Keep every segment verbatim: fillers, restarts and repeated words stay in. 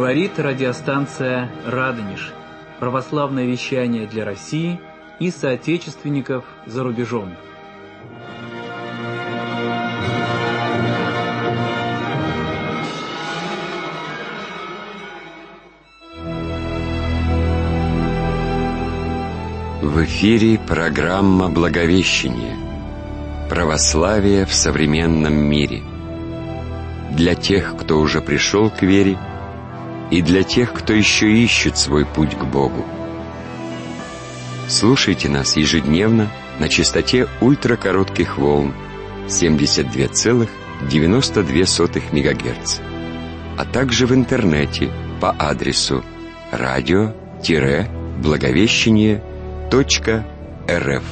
Говорит радиостанция «Радонеж». Православное вещание для России и соотечественников за рубежом. В эфире программа «Благовещение. Православие в современном мире». Для тех, кто уже пришел к вере, и для тех, кто еще ищет свой путь к Богу. Слушайте нас ежедневно на частоте ультракоротких волн семьдесят два целых девяносто две сотых мегагерц, а также в интернете по адресу радио-благовещение точка рф.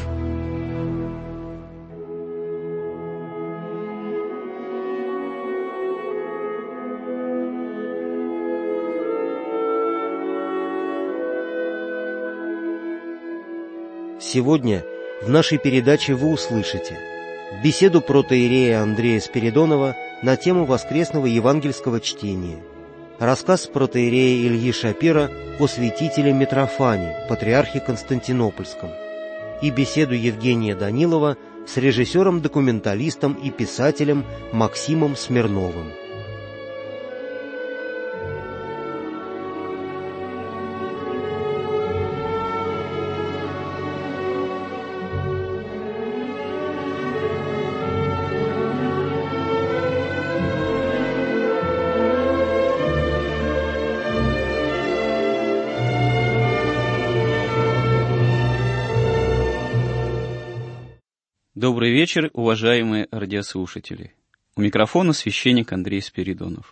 Сегодня в нашей передаче вы услышите беседу протоиерея Андрея Спиридонова на тему воскресного евангельского чтения, рассказ протоиерея Ильи Шапира о святителе Митрофане, патриархе Константинопольском, и беседу Евгения Данилова с режиссером-документалистом и писателем Максимом Смирновым. Добрый вечер, уважаемые радиослушатели. У микрофона священник Андрей Спиридонов.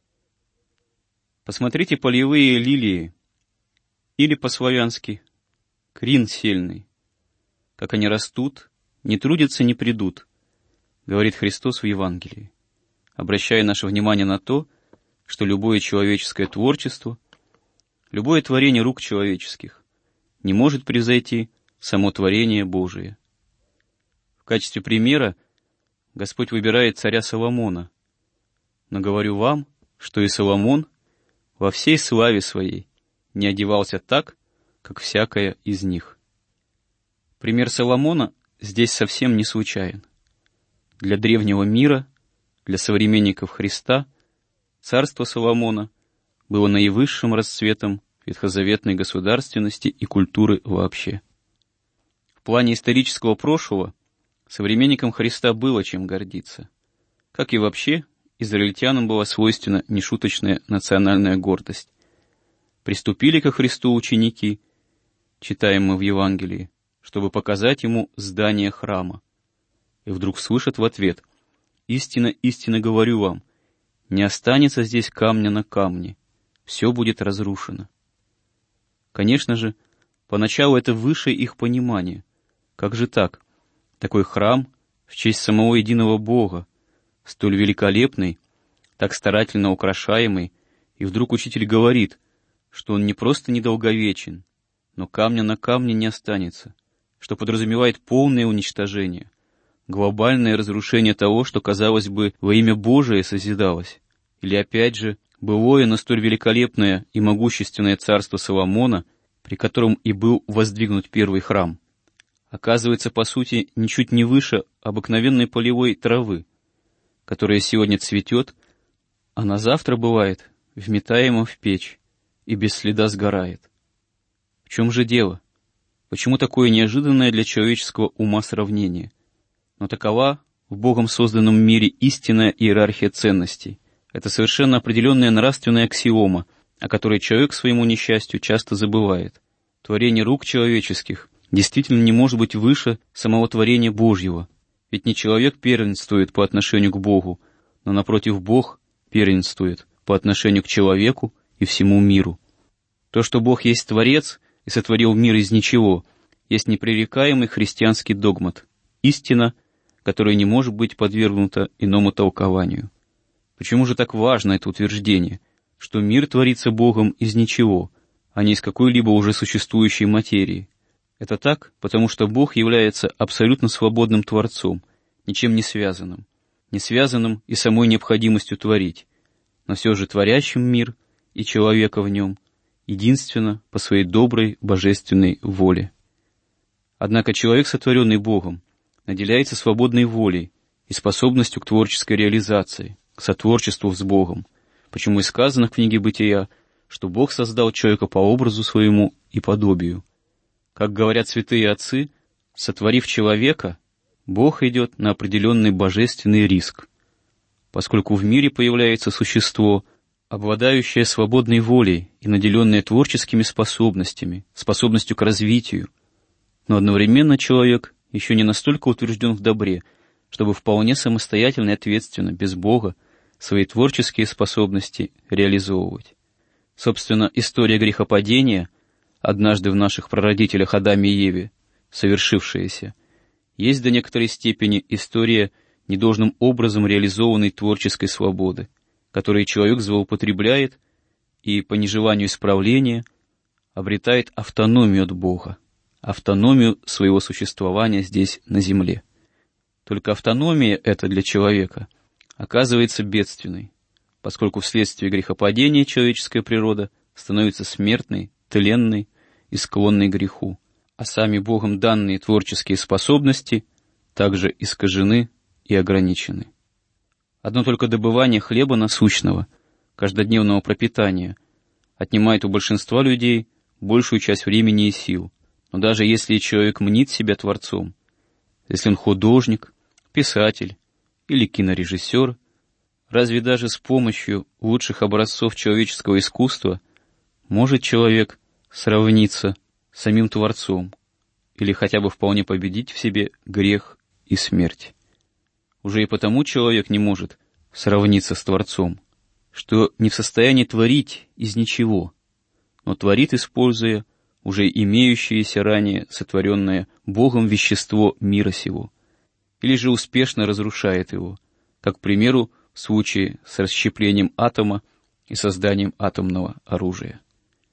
Посмотрите полевые лилии, или по-славянски крин сельный, как они растут, не трудятся, не придут, говорит Христос в Евангелии, обращая наше внимание на то, что любое человеческое творчество, любое творение рук человеческих не может превзойти само творение Божие. В качестве примера Господь выбирает царя Соломона, но говорю вам, что и Соломон во всей славе своей не одевался так, как всякая из них. Пример Соломона здесь совсем не случайен. Для древнего мира, для современников Христа, царство Соломона было наивысшим расцветом ветхозаветной государственности и культуры вообще. В плане исторического прошлого современникам Христа было чем гордиться. Как и вообще, израильтянам была свойственна нешуточная национальная гордость. Приступили ко Христу ученики, читаем мы в Евангелии, чтобы показать ему здание храма. И вдруг слышат в ответ: «Истинно, истинно говорю вам, не останется здесь камня на камне, все будет разрушено». Конечно же, поначалу это выше их понимания. Как же так? Такой храм в честь самого единого Бога, столь великолепный, так старательно украшаемый, и вдруг учитель говорит, что он не просто недолговечен, но камня на камне не останется, что подразумевает полное уничтожение, глобальное разрушение того, что, казалось бы, во имя Божие созидалось. Или опять же, былое, но столь великолепное и могущественное царство Соломона, при котором и был воздвигнут первый храм, оказывается, по сути, ничуть не выше обыкновенной полевой травы, которая сегодня цветет, а на завтра, бывает, вметаема в печь и без следа сгорает. В чем же дело? Почему такое неожиданное для человеческого ума сравнение? Но такова в Богом созданном мире истинная иерархия ценностей. Это совершенно определенная нравственная аксиома, о которой человек к своему несчастью часто забывает. Творение рук человеческих действительно не может быть выше самого творения Божьего. Ведь не человек первенствует по отношению к Богу, но, напротив, Бог первенствует по отношению к человеку и всему миру. То, что Бог есть Творец и сотворил мир из ничего, есть непререкаемый христианский догмат, истина, которая не может быть подвергнута иному толкованию. Почему же так важно это утверждение, что мир творится Богом из ничего, а не из какой-либо уже существующей материи? Это так, потому что Бог является абсолютно свободным Творцом, ничем не связанным, не связанным и самой необходимостью творить, но все же творящим мир и человека в нем, единственно по своей доброй божественной воле. Однако человек, сотворенный Богом, наделяется свободной волей и способностью к творческой реализации, к сотворчеству с Богом, почему и сказано в книге Бытия, что Бог создал человека по образу своему и подобию. Как говорят святые отцы, сотворив человека, Бог идет на определенный божественный риск, поскольку в мире появляется существо, обладающее свободной волей и наделенное творческими способностями, способностью к развитию, но одновременно человек еще не настолько утвержден в добре, чтобы вполне самостоятельно и ответственно, без Бога, свои творческие способности реализовывать. Собственно, история грехопадения, однажды в наших прародителях Адаме и Еве, совершившаяся, есть до некоторой степени история недолжным образом реализованной творческой свободы, которой человек злоупотребляет и, по нежеланию исправления, обретает автономию от Бога, автономию своего существования здесь, на земле. Только автономия эта для человека оказывается бедственной, поскольку вследствие грехопадения человеческая природа становится смертной, тленной и склонной к греху, а сами Богом данные творческие способности также искажены и ограничены. Одно только добывание хлеба насущного, каждодневного пропитания, отнимает у большинства людей большую часть времени и сил. Но даже если человек мнит себя творцом, если он художник, писатель или кинорежиссер, разве даже с помощью лучших образцов человеческого искусства может человек сравниться с самим Творцом или хотя бы вполне победить в себе грех и смерть? Уже и потому человек не может сравниться с Творцом, что не в состоянии творить из ничего, но творит, используя уже имеющееся ранее сотворенное Богом вещество мира сего, или же успешно разрушает его, как, к примеру, в случае с расщеплением атома и созданием атомного оружия.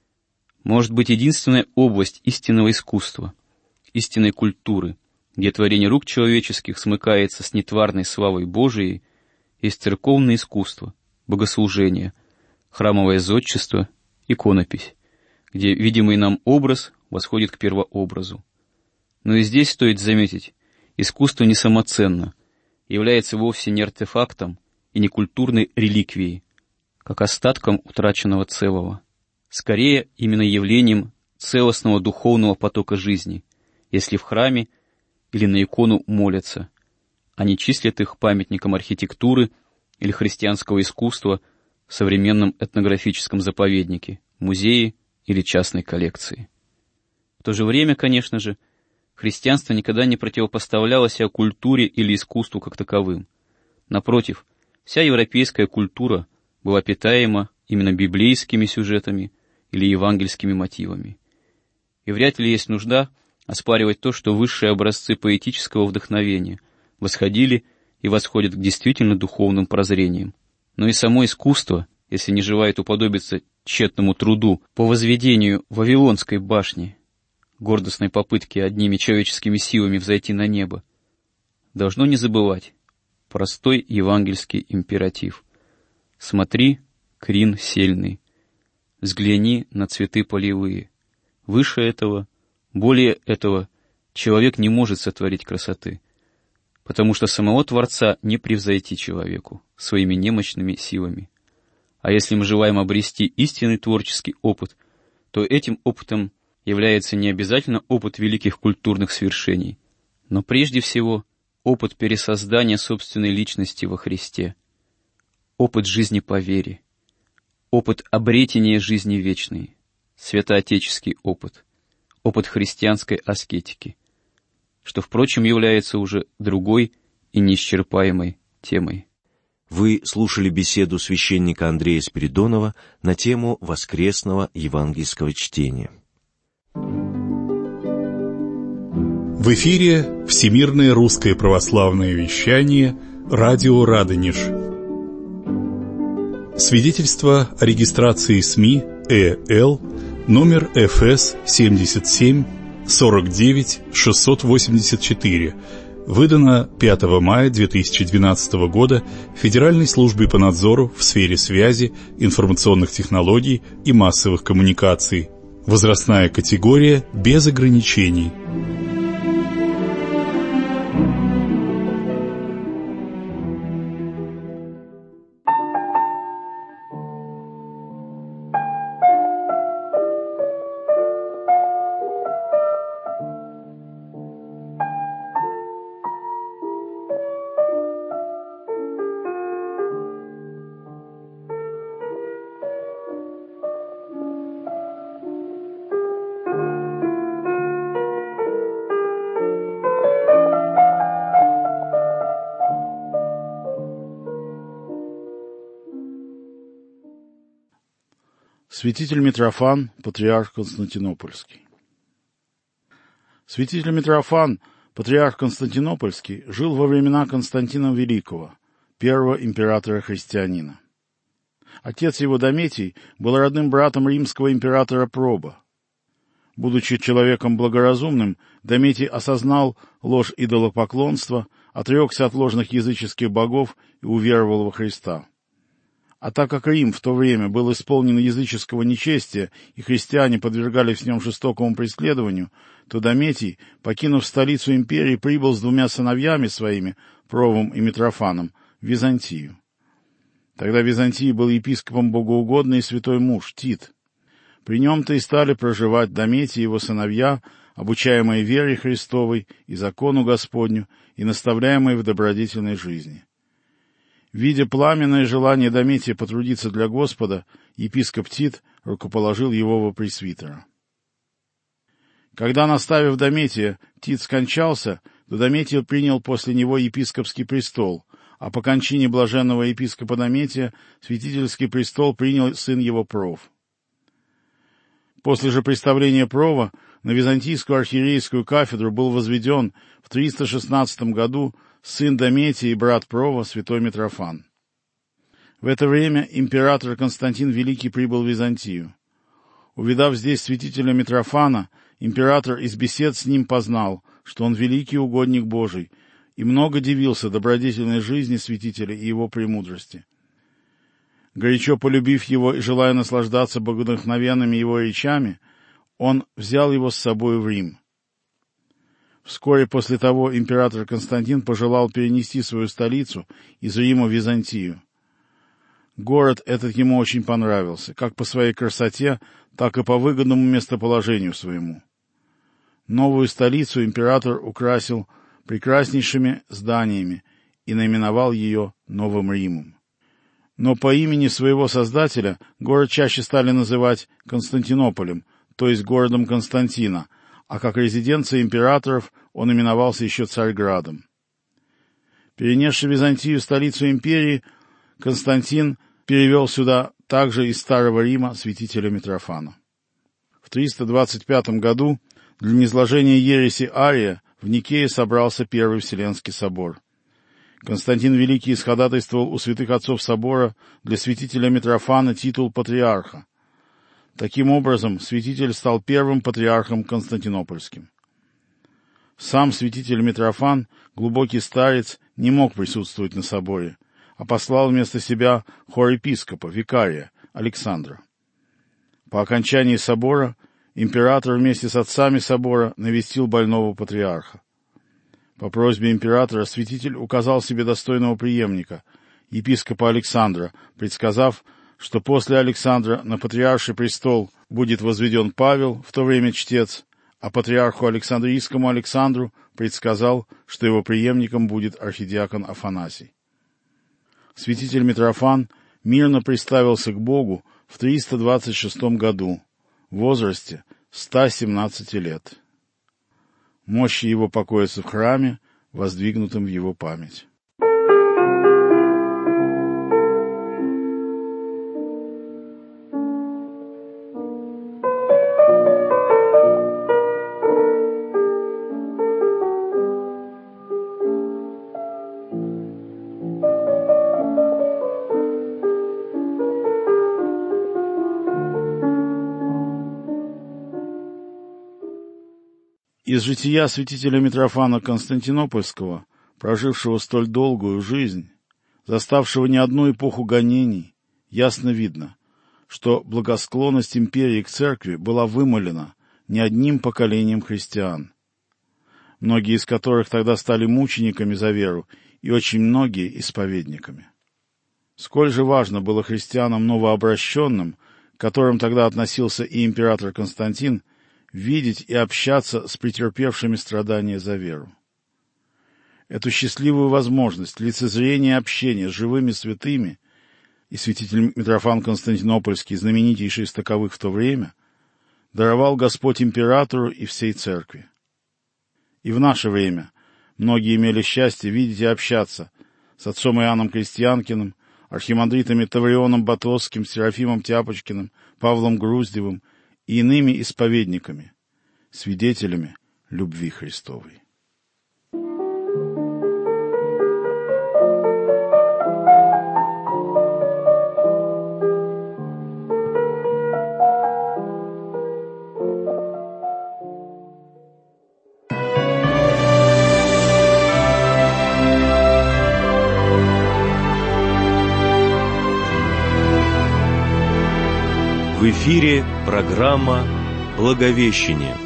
Может быть, единственная область истинного искусства, истинной культуры, где творение рук человеческих смыкается с нетварной славой Божией, есть церковное искусство, богослужение, храмовое зодчество, иконопись, где видимый нам образ восходит к первообразу. Но и здесь стоит заметить, искусство не самоценно, является вовсе не артефактом и не культурной реликвией, как остатком утраченного целого. Скорее, именно явлением целостного духовного потока жизни, если в храме или на икону молятся, а не числят их памятником архитектуры или христианского искусства в современном этнографическом заповеднике, музее или частной коллекции. В то же время, конечно же, христианство никогда не противопоставляло себя культуре или искусству как таковым. Напротив, вся европейская культура была питаема именно библейскими сюжетами или евангельскими мотивами. И вряд ли есть нужда оспаривать то, что высшие образцы поэтического вдохновения восходили и восходят к действительно духовным прозрениям. Но и само искусство, если не желает уподобиться тщетному труду по возведению Вавилонской башни, гордостной попытки одними человеческими силами взойти на небо, должно не забывать простой евангельский императив: «Смотри, крин сельный, взгляни на цветы полевые. Выше этого, более этого человек не может сотворить красоты, потому что самого Творца не превзойти человеку своими немощными силами. А если мы желаем обрести истинный творческий опыт, то этим опытом является не обязательно опыт великих культурных свершений, но прежде всего опыт пересоздания собственной личности во Христе, опыт жизни по вере, опыт обретения жизни вечной, святоотеческий опыт, опыт христианской аскетики, что, впрочем, является уже другой и неисчерпаемой темой. Вы слушали беседу священника Андрея Спиридонова на тему воскресного евангельского чтения. В эфире Всемирное русское православное вещание «Радио Радонеж». Свидетельство о регистрации СМИ ЭЛ номер эф эс семьдесят семь сорок девять шестьсот восемьдесят четыре, выдано пятого мая две тысячи двенадцатого года Федеральной службой по надзору в сфере связи, информационных технологий и массовых коммуникаций. Возрастная категория без ограничений. Святитель Митрофан, патриарх Константинопольский. Святитель Митрофан, патриарх Константинопольский, жил во времена Константина Великого, первого императора-христианина. Отец его Дометий был родным братом римского императора Проба. Будучи человеком благоразумным, Дометий осознал ложь идолопоклонства, отрекся от ложных языческих богов и уверовал во Христа. А так как Рим в то время был исполнен языческого нечестия, и христиане подвергались в нем жестокому преследованию, то Дометий, покинув столицу империи, прибыл с двумя сыновьями своими, Провом и Митрофаном, в Византию. Тогда в Византии был епископом богоугодный и святой муж Тит. При нем-то и стали проживать Дометий и его сыновья, обучаемые вере Христовой и закону Господню, и наставляемые в добродетельной жизни. Видя пламенное желание Дометия потрудиться для Господа, епископ Тит рукоположил его во пресвитера. Когда, наставив Дометия, Тит скончался, то Дометий принял после него епископский престол, а по кончине блаженного епископа Дометия святительский престол принял сын его Пров. После же представления Прова на византийскую архиерейскую кафедру был возведен в триста шестнадцатом году сын Дометия и брат Прова, святой Митрофан. В это время император Константин Великий прибыл в Византию. Увидав здесь святителя Митрофана, император из бесед с ним познал, что он великий угодник Божий, и много дивился добродетельной жизни святителя и его премудрости. Горячо полюбив его и желая наслаждаться богодухновенными его речами, он взял его с собой в Рим. Вскоре после того император Константин пожелал перенести свою столицу из Рима в Византию. Город этот ему очень понравился, как по своей красоте, так и по выгодному местоположению своему. Новую столицу император украсил прекраснейшими зданиями и наименовал ее Новым Римом. Но по имени своего создателя город чаще стали называть Константинополем, то есть городом Константина, а как резиденция императоров он именовался еще Царьградом. Перенесший Византию столицу империи, Константин перевел сюда также из Старого Рима святителя Митрофана. В триста двадцать пятом году для низложения ереси Ария в Никее собрался Первый Вселенский собор. Константин Великий исходатайствовал у святых отцов собора для святителя Митрофана титул патриарха. Таким образом, святитель стал первым патриархом Константинопольским. Сам святитель Митрофан, глубокий старец, не мог присутствовать на соборе, а послал вместо себя хор-епископа, викария, Александра. По окончании собора император вместе с отцами собора навестил больного патриарха. По просьбе императора святитель указал себе достойного преемника, епископа Александра, предсказав, что после Александра на патриарший престол будет возведен Павел, в то время чтец, а патриарху Александрийскому Александру предсказал, что его преемником будет архидиакон Афанасий. Святитель Митрофан мирно приставился к Богу в триста двадцать шестом году, в возрасте ста семнадцати лет. Мощи его покоятся в храме, воздвигнутом в его память. Из жития святителя Митрофана Константинопольского, прожившего столь долгую жизнь, заставшего не одну эпоху гонений, ясно видно, что благосклонность империи к церкви была вымолена не одним поколением христиан, многие из которых тогда стали мучениками за веру и очень многие исповедниками. Сколь же важно было христианам новообращенным, к которым тогда относился и император Константин, видеть и общаться с претерпевшими страдания за веру. Эту счастливую возможность лицезрения и общения с живыми святыми, и святитель Митрофан Константинопольский, знаменитейший из таковых в то время, даровал Господь императору и всей церкви. И в наше время многие имели счастье видеть и общаться с отцом Иоанном Крестьянкиным, архимандритами Таврионом Батосским, Серафимом Тяпочкиным, Павлом Груздевым и иными исповедниками, свидетелями любви Христовой. В эфире программа «Благовещение».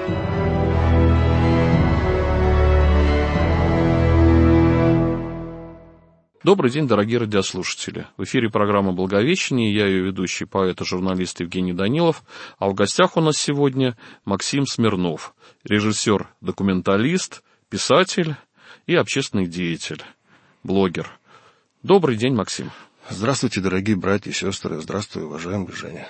Добрый день, дорогие радиослушатели. В эфире программа «Благовещение». Я ее ведущий, поэт и журналист Евгений Данилов. А в гостях у нас сегодня Максим Смирнов, режиссер, документалист, писатель и общественный деятель, блогер. Добрый день, Максим. Здравствуйте, дорогие братья и сестры. Здравствуй, уважаемый Женя.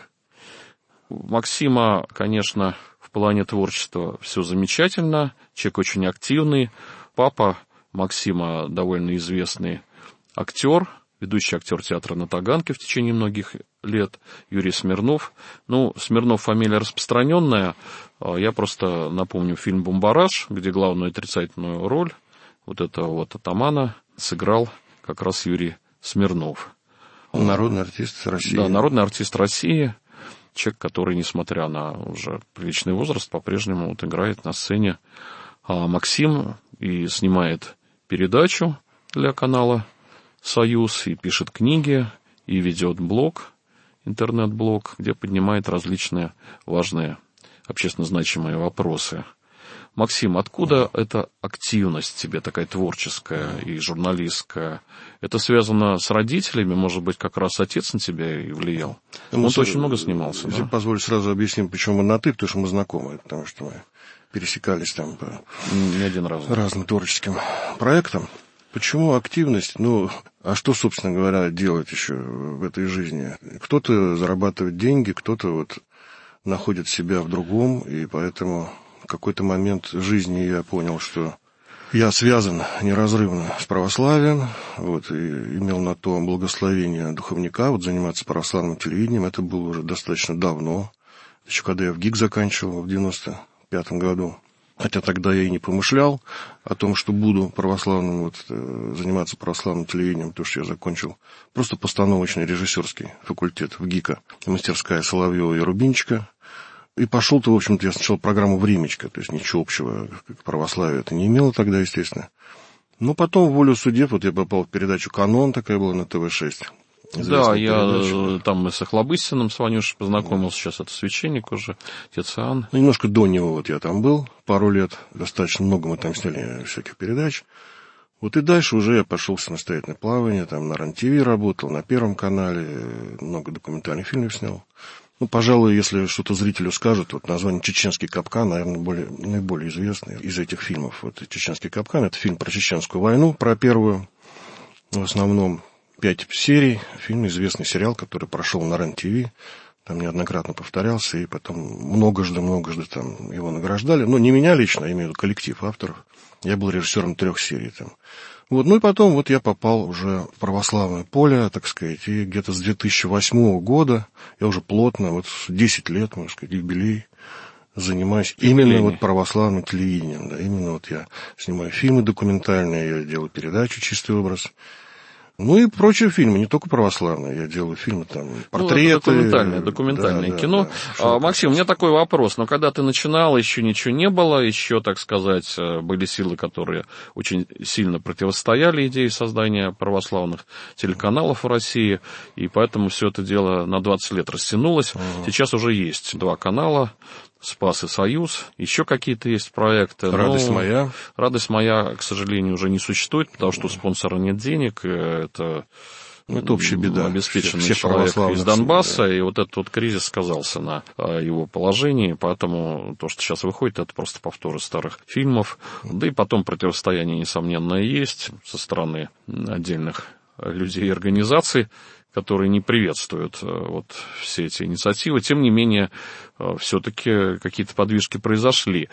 У Максима, конечно, в плане творчества все замечательно. Человек очень активный. Папа Максима довольно известный актер, ведущий актер театра на Таганке в течение многих лет, Юрий Смирнов. Ну, Смирнов фамилия распространенная. Я просто напомню фильм «Бумбараш», где главную отрицательную роль вот этого вот атамана сыграл как раз Юрий Смирнов. Народный артист России. Да, народный артист России. Человек, который, несмотря на уже приличный возраст, по-прежнему вот играет на сцене. А Максим и снимает передачу для канала «Союз», и пишет книги, и ведет блог, интернет-блог, где поднимает различные важные, общественно значимые вопросы. Максим, откуда эта активность тебе такая творческая и журналистская? Это связано с родителями? Может быть, как раз отец на тебя и влиял? Он с... очень много снимался, Если да? позволь, сразу объясним, почему мы на «ты», потому что мы знакомы, потому что мы пересекались там по не один раз. разным творческим проектам. Почему активность? Ну, а что, собственно говоря, делать еще в этой жизни? Кто-то зарабатывает деньги, кто-то вот находит себя в другом, и поэтому в какой-то момент жизни я понял, что я связан неразрывно с православием, вот, и имел на то благословение духовника, вот, заниматься православным телевидением. Это было уже достаточно давно, еще когда я в ГИК заканчивал в девяносто пятом году. Хотя тогда я и не помышлял о том, что буду православным, вот, заниматься православным телевидением, потому что я закончил просто постановочный режиссерский факультет в ГИКа, мастерская Соловьева и Рубинчика. И пошел-то, в общем-то, я сначала программу «Времечко», то есть ничего общего к православию это не имело тогда, естественно. Но потом, волю судеб, вот я попал в передачу «Канон», такая была на тэ вэ шесть. Да, я передача. Там и с Охлобыстиным с Ванюшей познакомился, сейчас это священник уже, отец Иоанн. Ну, немножко до него вот я там был, пару лет, достаточно много мы там сняли всяких передач. Вот и дальше уже я пошел в самостоятельное плавание, там на РЕН-ТВ работал, на Первом канале, много документальных фильмов снял. Ну, пожалуй, если что-то зрителю скажут, вот название «Чеченский капкан», наверное, более, наиболее известный из этих фильмов. Вот «Чеченский капкан» — это фильм про Чеченскую войну, про первую, в основном, пять серий. Фильм, известный сериал, который прошел на РЕН-ТВ, там неоднократно повторялся, и потом многожды-многожды там его награждали. Но не меня лично, я имею в виду коллектив авторов. Я был режиссером трех серий там. Вот, ну и потом вот я попал уже в православное поле, так сказать, и где-то с две тысячи восьмого года я уже плотно, вот десять лет, можно сказать, юбилей, занимаюсь именно вот православным телевидением. Да, именно вот я снимаю фильмы документальные, я делаю передачу «Чистый образ». Ну и прочие фильмы, не только православные. Я делаю фильмы, там, портреты. Ну, документальное, документальное да, кино. Да, да. А, Максим, у меня такой вопрос. Но когда ты начинал, еще ничего не было, еще, так сказать, были силы, которые очень сильно противостояли идее создания православных телеканалов в России, и поэтому все это дело на двадцать лет растянулось. Угу. Сейчас уже есть два канала. «Спас» и «Союз». Еще какие-то есть проекты. «Радость но моя». «Радость моя», к сожалению, уже не существует, потому что у спонсора нет денег. Это, ну, это общая беда. Обеспеченный все, все человек из Донбасса, да. И вот этот вот кризис сказался на его положении. Поэтому то, что сейчас выходит, это просто повторы старых фильмов. Да и потом противостояние, несомненно, есть со стороны отдельных людей и организаций, которые не приветствуют вот все эти инициативы. Тем не менее, все-таки какие-то подвижки произошли.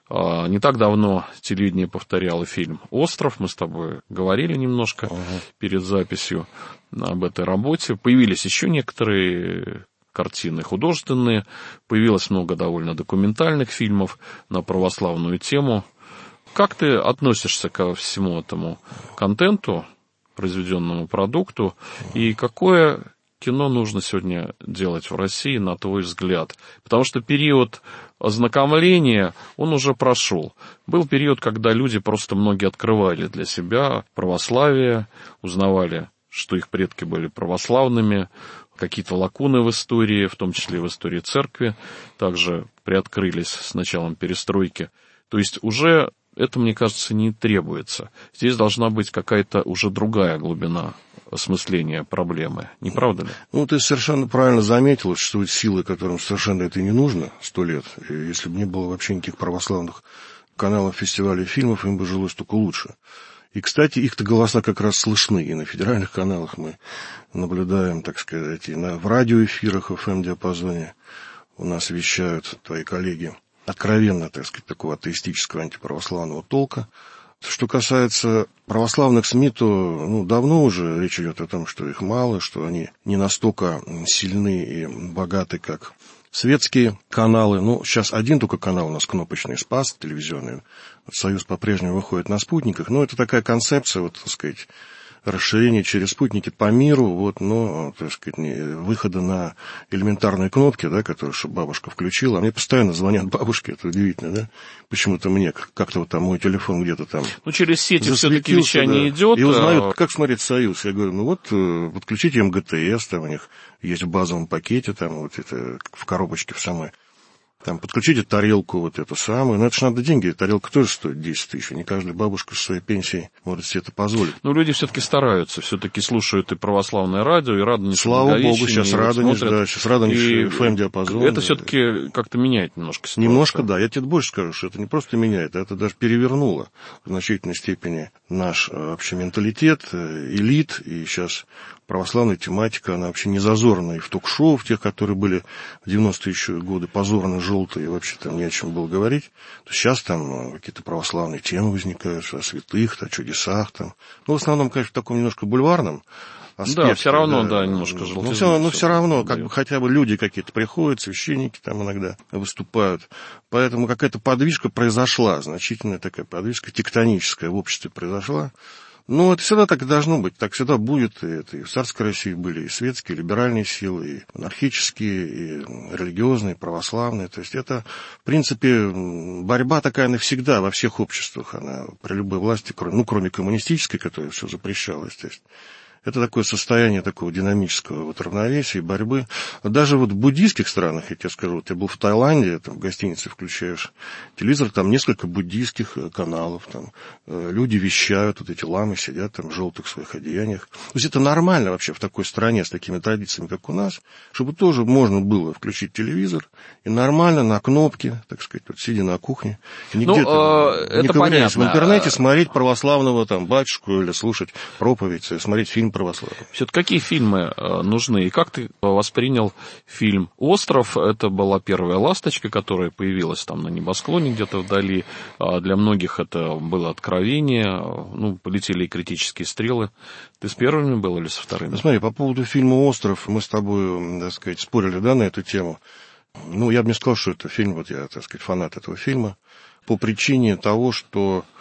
Не так давно телевидение повторяло фильм «Остров». Мы с тобой говорили немножко uh-huh. перед записью об этой работе. Появились еще некоторые картины художественные. Появилось много довольно документальных фильмов на православную тему. Как ты относишься ко всему этому контенту, произведенному продукту, и какое кино нужно сегодня делать в России, на твой взгляд? Потому что период ознакомления, он уже прошел. Был период, когда люди просто многие открывали для себя православие, узнавали, что их предки были православными, какие-то лакуны в истории, в том числе в истории церкви, также приоткрылись с началом перестройки. То есть уже это, мне кажется, не требуется. Здесь должна быть какая-то уже другая глубина осмысления проблемы. Не правда ли? Ну, ты совершенно правильно заметил, что существуют силы, которым совершенно это и не нужно сто лет. И если бы не было вообще никаких православных каналов, фестивалей, фильмов, им бы жилось только лучше. И, кстати, их-то голоса как раз слышны. И на федеральных каналах мы наблюдаем, так сказать, и на, в радиоэфирах эф эм-диапазоне у нас вещают твои коллеги. Откровенно, так сказать, такого атеистического антиправославного толка. Что касается православных СМИ, то ну, давно уже речь идет о том, что их мало, что они не настолько сильны и богаты, как светские каналы. Ну, сейчас один только канал у нас кнопочный, «Спас», телевизионный. «Союз» по-прежнему выходит на спутниках. Но это такая концепция, вот, так сказать, расширение через спутники по миру, вот, но, так сказать, выхода на элементарные кнопки, да, которые, чтобы бабушка включила. А мне постоянно звонят бабушки, это удивительно, да? Почему-то мне как-то вот там мой телефон где-то там. Ну, через сети все-таки вещание да, идет. И узнают, как смотреть «Союз». Я говорю, ну вот, подключите эм гэ тэ эс, там у них есть в базовом пакете, там вот это в коробочке в самой. Там подключите тарелку вот эту самую. Но это же надо деньги. Тарелка тоже стоит десять тысяч. Не каждая бабушка со своей пенсией может себе это позволить. Но люди все-таки стараются. Все-таки слушают и православное радио, и Радонеж. Слава Богу, сейчас Радонеж, да, сейчас Радонеж и эф эм-диапазон. Это все-таки как-то меняет немножко ситуацию. Немножко, да. Я тебе больше скажу, что это не просто меняет, а это даже перевернуло в значительной степени наш вообще менталитет, элит. И сейчас православная тематика, она вообще не зазорная. И в ток-шоу, в тех, которые были в девяностые еще годы, позорно желтые, вообще там не о чем было говорить. То сейчас там какие-то православные темы возникают, о святых, о чудесах там. Ну, в основном, конечно, в таком немножко бульварном аспекте. Да, все равно, да, да немножко желтизны. Но все, но все равно, как бы хотя бы люди какие-то приходят, священники там иногда выступают. Поэтому какая-то подвижка произошла, значительная такая подвижка тектоническая в обществе произошла. Ну, это всегда так и должно быть, так всегда будет. И это и в царской России были и светские, и либеральные силы, и монархические, и религиозные, и православные. То есть это, в принципе, борьба такая навсегда во всех обществах. Она при любой власти, кроме, ну, кроме коммунистической, которая все запрещала, естественно. Это такое состояние такого динамического вот равновесия, борьбы. Даже вот в буддийских странах, я тебе скажу, вот я был в Таиланде, там в гостинице включаешь телевизор, там несколько буддийских каналов, там люди вещают, вот эти ламы сидят там в желтых своих одеяниях. То есть это нормально вообще в такой стране с такими традициями, как у нас, чтобы тоже можно было включить телевизор и нормально на кнопке, так сказать, вот сидя на кухне, нигде ну, там, э, не это ковыряясь понятно. В интернете, смотреть православного там батюшку или слушать проповедь, смотреть фильм православный. Все-таки какие фильмы нужны? И как ты воспринял фильм «Остров»? Это была первая ласточка, которая появилась там на небосклоне где-то вдали. Для многих это было откровение. Ну, полетели и критические стрелы. Ты с первыми был или со вторыми? Ну, смотри, по поводу фильма «Остров» мы с тобой, так сказать, спорили, да, на эту тему. Ну, я бы не сказал, что это фильм, вот я, так сказать, фанат этого фильма, по причине того, что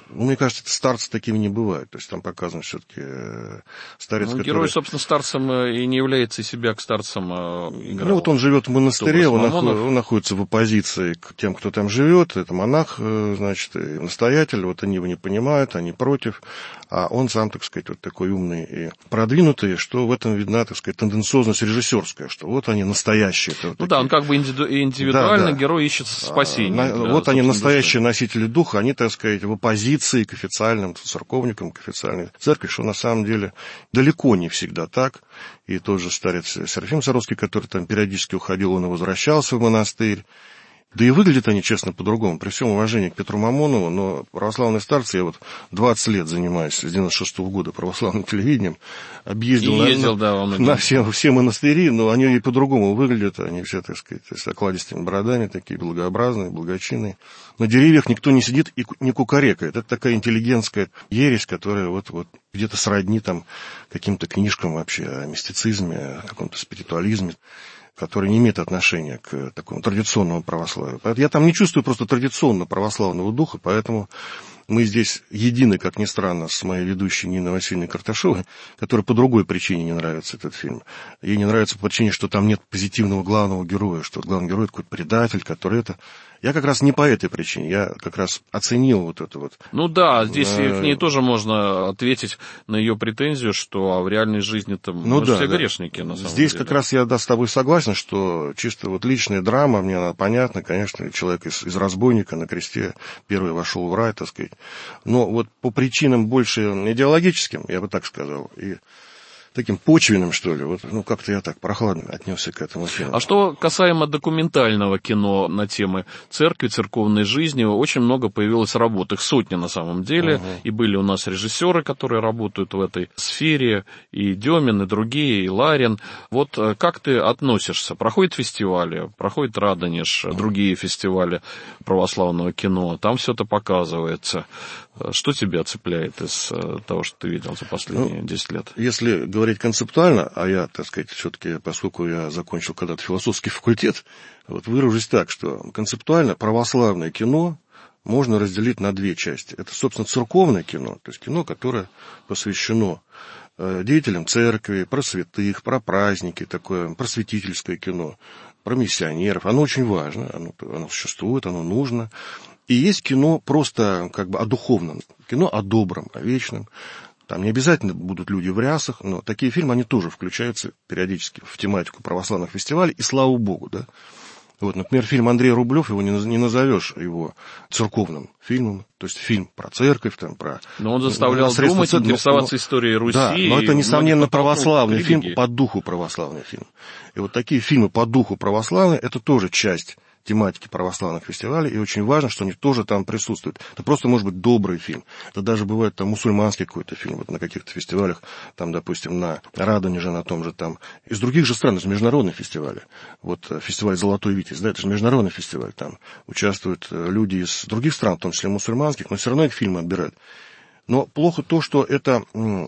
Ну, мне кажется, старцы такими не бывают. То есть там показан все-таки старец, ну, который... Герой, собственно, старцем и не является из себя к старцам играл. Ну, вот он живет в монастыре, он, наход... он находится в оппозиции к тем, кто там живет. Это монах, значит, и настоятель. Вот они его не понимают, они против. А он сам, так сказать, вот такой умный и продвинутый, что в этом видна, так сказать, тенденциозность режиссерская, что вот они настоящие. Вот ну такие. Да, он как бы индивидуально, да, да. Герой ищет спасение. А, для, вот они настоящие души. Носители духа, они, так сказать, в оппозиции к официальным церковникам, к официальной церкви, что на самом деле далеко не всегда так. И тот же старец Серафим Саровский, который там периодически уходил, он и возвращался в монастырь. Да и выглядят они, честно, по-другому. При всем уважении к Петру Мамонову, но православные старцы, я вот двадцать лет занимаюсь, с девяносто шестого года православным телевидением, объездил и на, ездил, на, да, на все, все монастыри, но они и по-другому выглядят, они все, так сказать, с окладистыми бородами, такие благообразные, благочинные. На деревьях никто не сидит и не кукарекает. Это такая интеллигентская ересь, которая вот, вот где-то сродни там каким-то книжкам вообще о мистицизме, о каком-то спиритуализме, который не имеет отношения к такому традиционному православию. Я там не чувствую просто традиционно православного духа, поэтому мы здесь едины, как ни странно, с моей ведущей Ниной Васильевной Карташовой, которой по другой причине не нравится этот фильм. Ей не нравится по причине, что там нет позитивного главного героя, что главный герой такой предатель, который это... Я как раз не по этой причине, я как раз оценил вот это вот. Ну да, здесь э... к ней тоже можно ответить на ее претензию, что в реальной жизни-то ну, мы да, все да. грешники, на самом здесь деле. Как раз я да, с тобой согласен, что чисто вот личная драма, мне она понятна, конечно, человек из, из разбойника на кресте первый вошел в рай, так сказать. Но вот по причинам больше идеологическим, я бы так сказал, и таким почвенным, что ли, вот, ну, как-то я так прохладно отнесся к этому фильму. А что касаемо документального кино на темы церкви, церковной жизни, очень много появилось работ, их сотни на самом деле, uh-huh. и были у нас режиссеры, которые работают в этой сфере, и Демин, и другие, и Ларин. Вот как ты относишься? Проходят фестивали, проходит Радонеж, uh-huh. другие фестивали православного кино, там все это показывается. Что тебя цепляет из того, что ты видел за последние ну, десять лет? Если говорить концептуально, а я, так сказать, все-таки, поскольку я закончил когда-то философский факультет, вот выражусь так, что концептуально православное кино можно разделить на две части. Это, собственно, церковное кино, то есть кино, которое посвящено деятелям церкви, про святых, про праздники, такое просветительское кино, про миссионеров. Оно очень важно, оно, оно существует, оно нужно. И есть кино просто как бы о духовном, кино о добром, о вечном. Там не обязательно будут люди в рясах, но такие фильмы, они тоже включаются периодически в тематику православных фестивалей, и слава богу, да. Вот, например, фильм Андрей Рублев, его не назовешь его церковным фильмом, то есть фильм про церковь, там, про... Но он заставлял думать, церкви, интересоваться но, историей Руси. Да, но это, несомненно, православный фильм, по духу православный фильм. И вот такие фильмы по духу православные, это тоже часть тематики православных фестивалей, и очень важно, что они тоже там присутствуют. Это просто может быть добрый фильм. Это даже бывает там мусульманский какой-то фильм, вот на каких-то фестивалях, там, допустим, на Радонеже, на том же там, из других же стран, из международных фестивалей. Вот фестиваль «Золотой Витязь», да, это же международный фестиваль, там участвуют люди из других стран, в том числе мусульманских, но все равно их фильмы отбирают. Но плохо то, что это,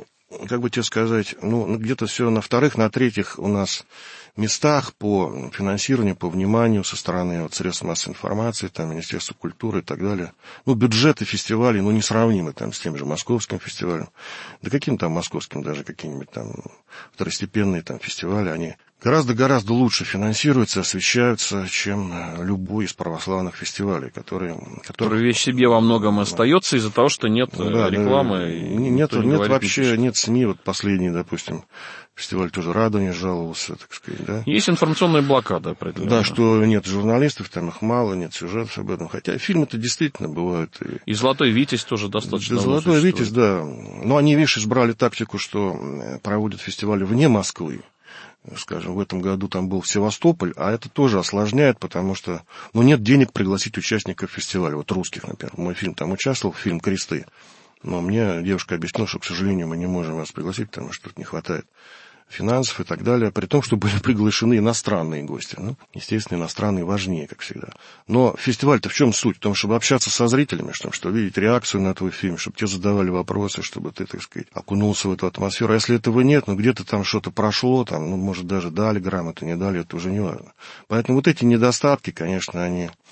как бы тебе сказать, ну, где-то все на вторых, на третьих у нас местах по финансированию, по вниманию со стороны вот, средств массовой информации, там, Министерства культуры и так далее. Ну, бюджеты фестивалей, ну, несравнимы там с тем же московским фестивалем. Да каким там московским, даже какие-нибудь там второстепенные там фестивали, они гораздо-гораздо лучше финансируются, освещаются, чем любой из православных фестивалей, которые... Которые, которые вещь себе во многом остается из-за того, что нет да, рекламы. Да, нет, нет, нет вообще, нет СМИ, вот последний, допустим, фестиваль тоже Радонеж жаловался, так сказать, да. Есть информационная блокада, определенно. Да, что нет журналистов, там их мало, нет сюжетов об этом. Хотя фильмы-то действительно бывают. И, и «Золотой Витязь» тоже достаточно да, «Золотой Витязь», да. Но они, видишь, избрали тактику, что проводят фестивали вне Москвы. Скажем, в этом году там был Севастополь, а это тоже осложняет, потому что, ну, нет денег пригласить участников фестиваля, вот русских, например. Мой фильм там участвовал, фильм «Кресты». Но мне девушка объяснила, что, к сожалению, мы не можем вас пригласить, потому что тут не хватает финансов и так далее, при том, что были приглашены иностранные гости. Ну, естественно, иностранные важнее, как всегда. Но фестиваль-то в чем суть? В том, чтобы общаться со зрителями, чтобы, чтобы видеть реакцию на твой фильм, чтобы тебе задавали вопросы, чтобы ты, так сказать, окунулся в эту атмосферу. А если этого нет, ну, где-то там что-то прошло, там, ну, может, даже дали грамоту, не дали, это уже не важно. Поэтому вот эти недостатки, конечно, они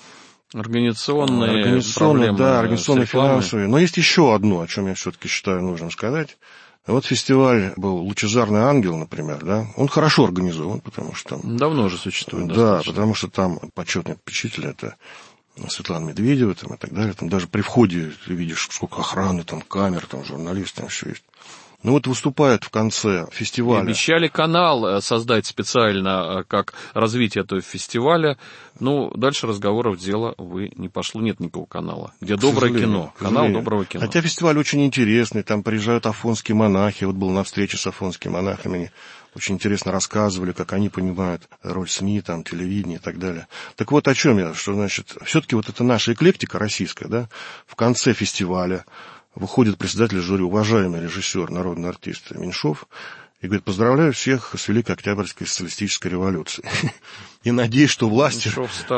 Организационные, организационные, да, организационные, финансовые. Но есть еще одно, о чем я все-таки считаю нужным сказать. Вот фестиваль был «Лучезарный ангел», например, да, он хорошо организован, потому что там... Давно уже существует. Да, достаточно. потому что там почетный попечитель, это Светлана Медведева там, и так далее. Там даже при входе ты видишь, сколько охраны, там камер, там журналисты, там все есть. Ну вот выступает в конце фестиваля. И обещали канал создать специально, как развитие этого фестиваля. Ну, дальше разговоров дело, увы, не пошло. Нет никакого канала. Где к доброе кино. Канал доброго кино. Хотя фестиваль очень интересный. Там приезжают афонские монахи. Вот был на встрече с афонскими монахами. Они очень интересно рассказывали, как они понимают роль СМИ, там, телевидения и так далее. Так вот о чем я, что, значит, все-таки вот это наша эклектика российская, да, в конце фестиваля выходит председатель жюри, уважаемый режиссер, народный артист Меньшов, и говорит: поздравляю всех с Великой Октябрьской социалистической революцией. И надеюсь, что власти,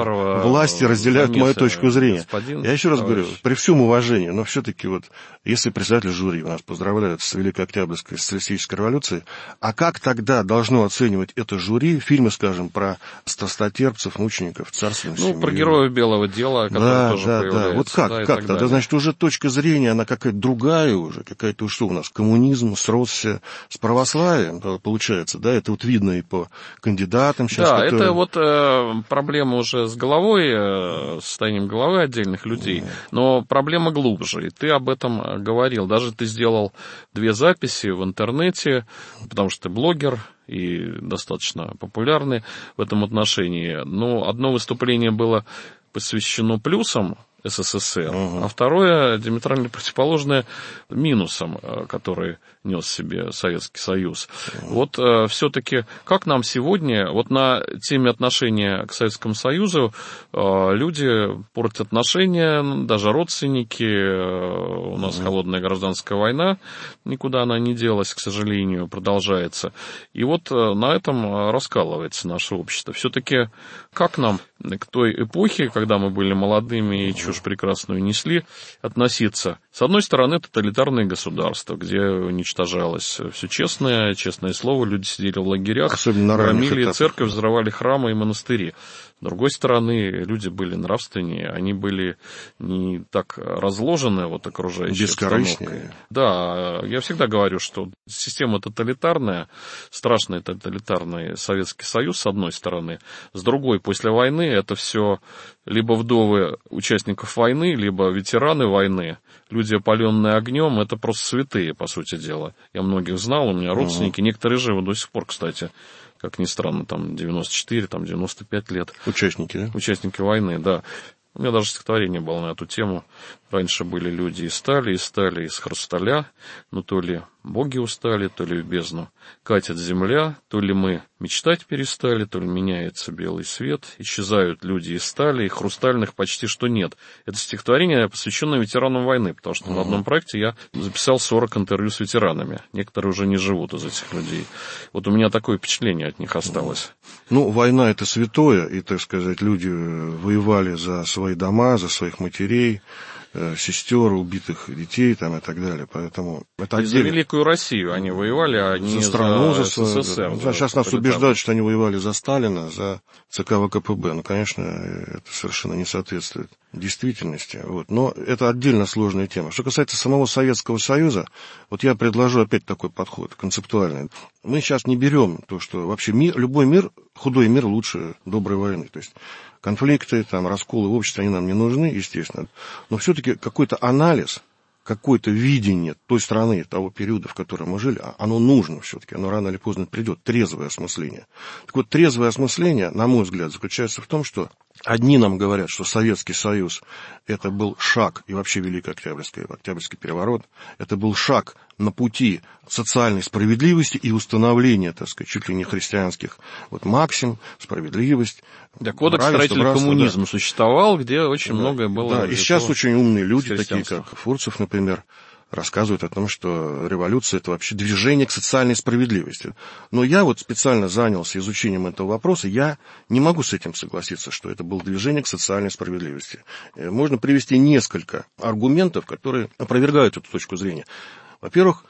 власти разделяют мою точку зрения. Я еще раз говорю, при всем уважении, но все-таки вот, если председатель жюри нас поздравляет с Великой Октябрьской социалистической революцией, а как тогда должно оценивать это жюри фильмы, скажем, про страстотерпцев, мучеников, царственных семей? Ну, про героев белого дела, которые да, тоже да, появляются. Да. Вот как, да, как тогда? Значит, уже точка зрения, она какая-то другая уже, какая-то, что у нас, коммунизм сросся с православием, получается, да, это вот видно и по кандидатам сейчас. Да, которые... это вот э, проблема уже с головой, э, состоянием головы отдельных людей, но проблема глубже, и ты об этом говорил. Даже ты сделал две записи в интернете, потому что ты блогер и достаточно популярный в этом отношении. Но одно выступление было посвящено плюсам СССР, uh-huh. а второе диаметрально противоположное минусам, которые нес в себе Советский Союз. Uh-huh. Вот э, все-таки как нам сегодня, вот на теме отношения к Советскому Союзу, э, люди портят отношения, даже родственники, э, у нас uh-huh. холодная гражданская война, никуда она не делась, к сожалению, продолжается. И вот э, на этом раскалывается наше общество. Все-таки как нам к той эпохе, когда мы были молодыми и чушь прекрасную несли, относиться? С одной стороны, тоталитарное государство, где уничтожалось все честное, честное слово, люди сидели в лагерях, громили церковь, взрывали храмы и монастыри. С другой стороны, люди были нравственнее, они были не так разложены вот окружающей обстановкой. Да, я всегда говорю, что система тоталитарная, страшный тоталитарный Советский Союз, с одной стороны, с другой, после войны это все либо вдовы участников войны, либо ветераны войны, люди, опаленные огнем, это просто святые, по сути дела. Я многих знал, у меня родственники, uh-huh. некоторые живы до сих пор, кстати. Как ни странно, там девяносто четыре, там девяносто пять лет. Участники, да? Участники войны, да. У меня даже стихотворение было на эту тему. Раньше были люди из стали, из стали, из хрусталя, но то ли боги устали, то ли в бездну катит земля, то ли мы мечтать перестали, то ли меняется белый свет, исчезают люди из стали, и хрустальных почти что нет. Это стихотворение посвящено ветеранам войны, потому что uh-huh. в одном проекте я записал сорок интервью с ветеранами. Некоторые уже не живут из этих людей. Вот у меня такое впечатление от них осталось. Ну, война — это святое, и, так сказать, люди воевали за свои дома, за своих матерей, сестер, убитых детей там, и так далее. Поэтому это отдельно. За Великую Россию они воевали, а не за страну, за, за СССР. Да. Сейчас нас убеждают, что они воевали за Сталина, за ЦК ВКПБ. Ну, конечно, это совершенно не соответствует действительности. Вот. Но это отдельно сложная тема. Что касается самого Советского Союза, вот я предложу опять такой подход концептуальный. Мы сейчас не берем то, что вообще мир, любой мир, худой мир лучше доброй войны. То есть конфликты, там, расколы в обществе, они нам не нужны, естественно. Но все-таки какой-то анализ, какое-то видение той страны, того периода, в котором мы жили, оно нужно все-таки, оно рано или поздно придет, трезвое осмысление. Так вот, трезвое осмысление, на мой взгляд, заключается в том, что одни нам говорят, что Советский Союз – это был шаг, и вообще Великая Октябрьская, Октябрьский переворот, это был шаг на пути социальной справедливости и установления, так сказать, чуть ли не христианских вот, максим, справедливость. Да, кодекс строителей коммунизма да. существовал, где очень да, многое было. Да, и сейчас очень умные люди, такие как Фурцев, например, рассказывают о том, что революция – это вообще движение к социальной справедливости. Но я вот специально занялся изучением этого вопроса, я не могу с этим согласиться, что это было движение к социальной справедливости. Можно привести несколько аргументов, которые опровергают эту точку зрения. Во-первых,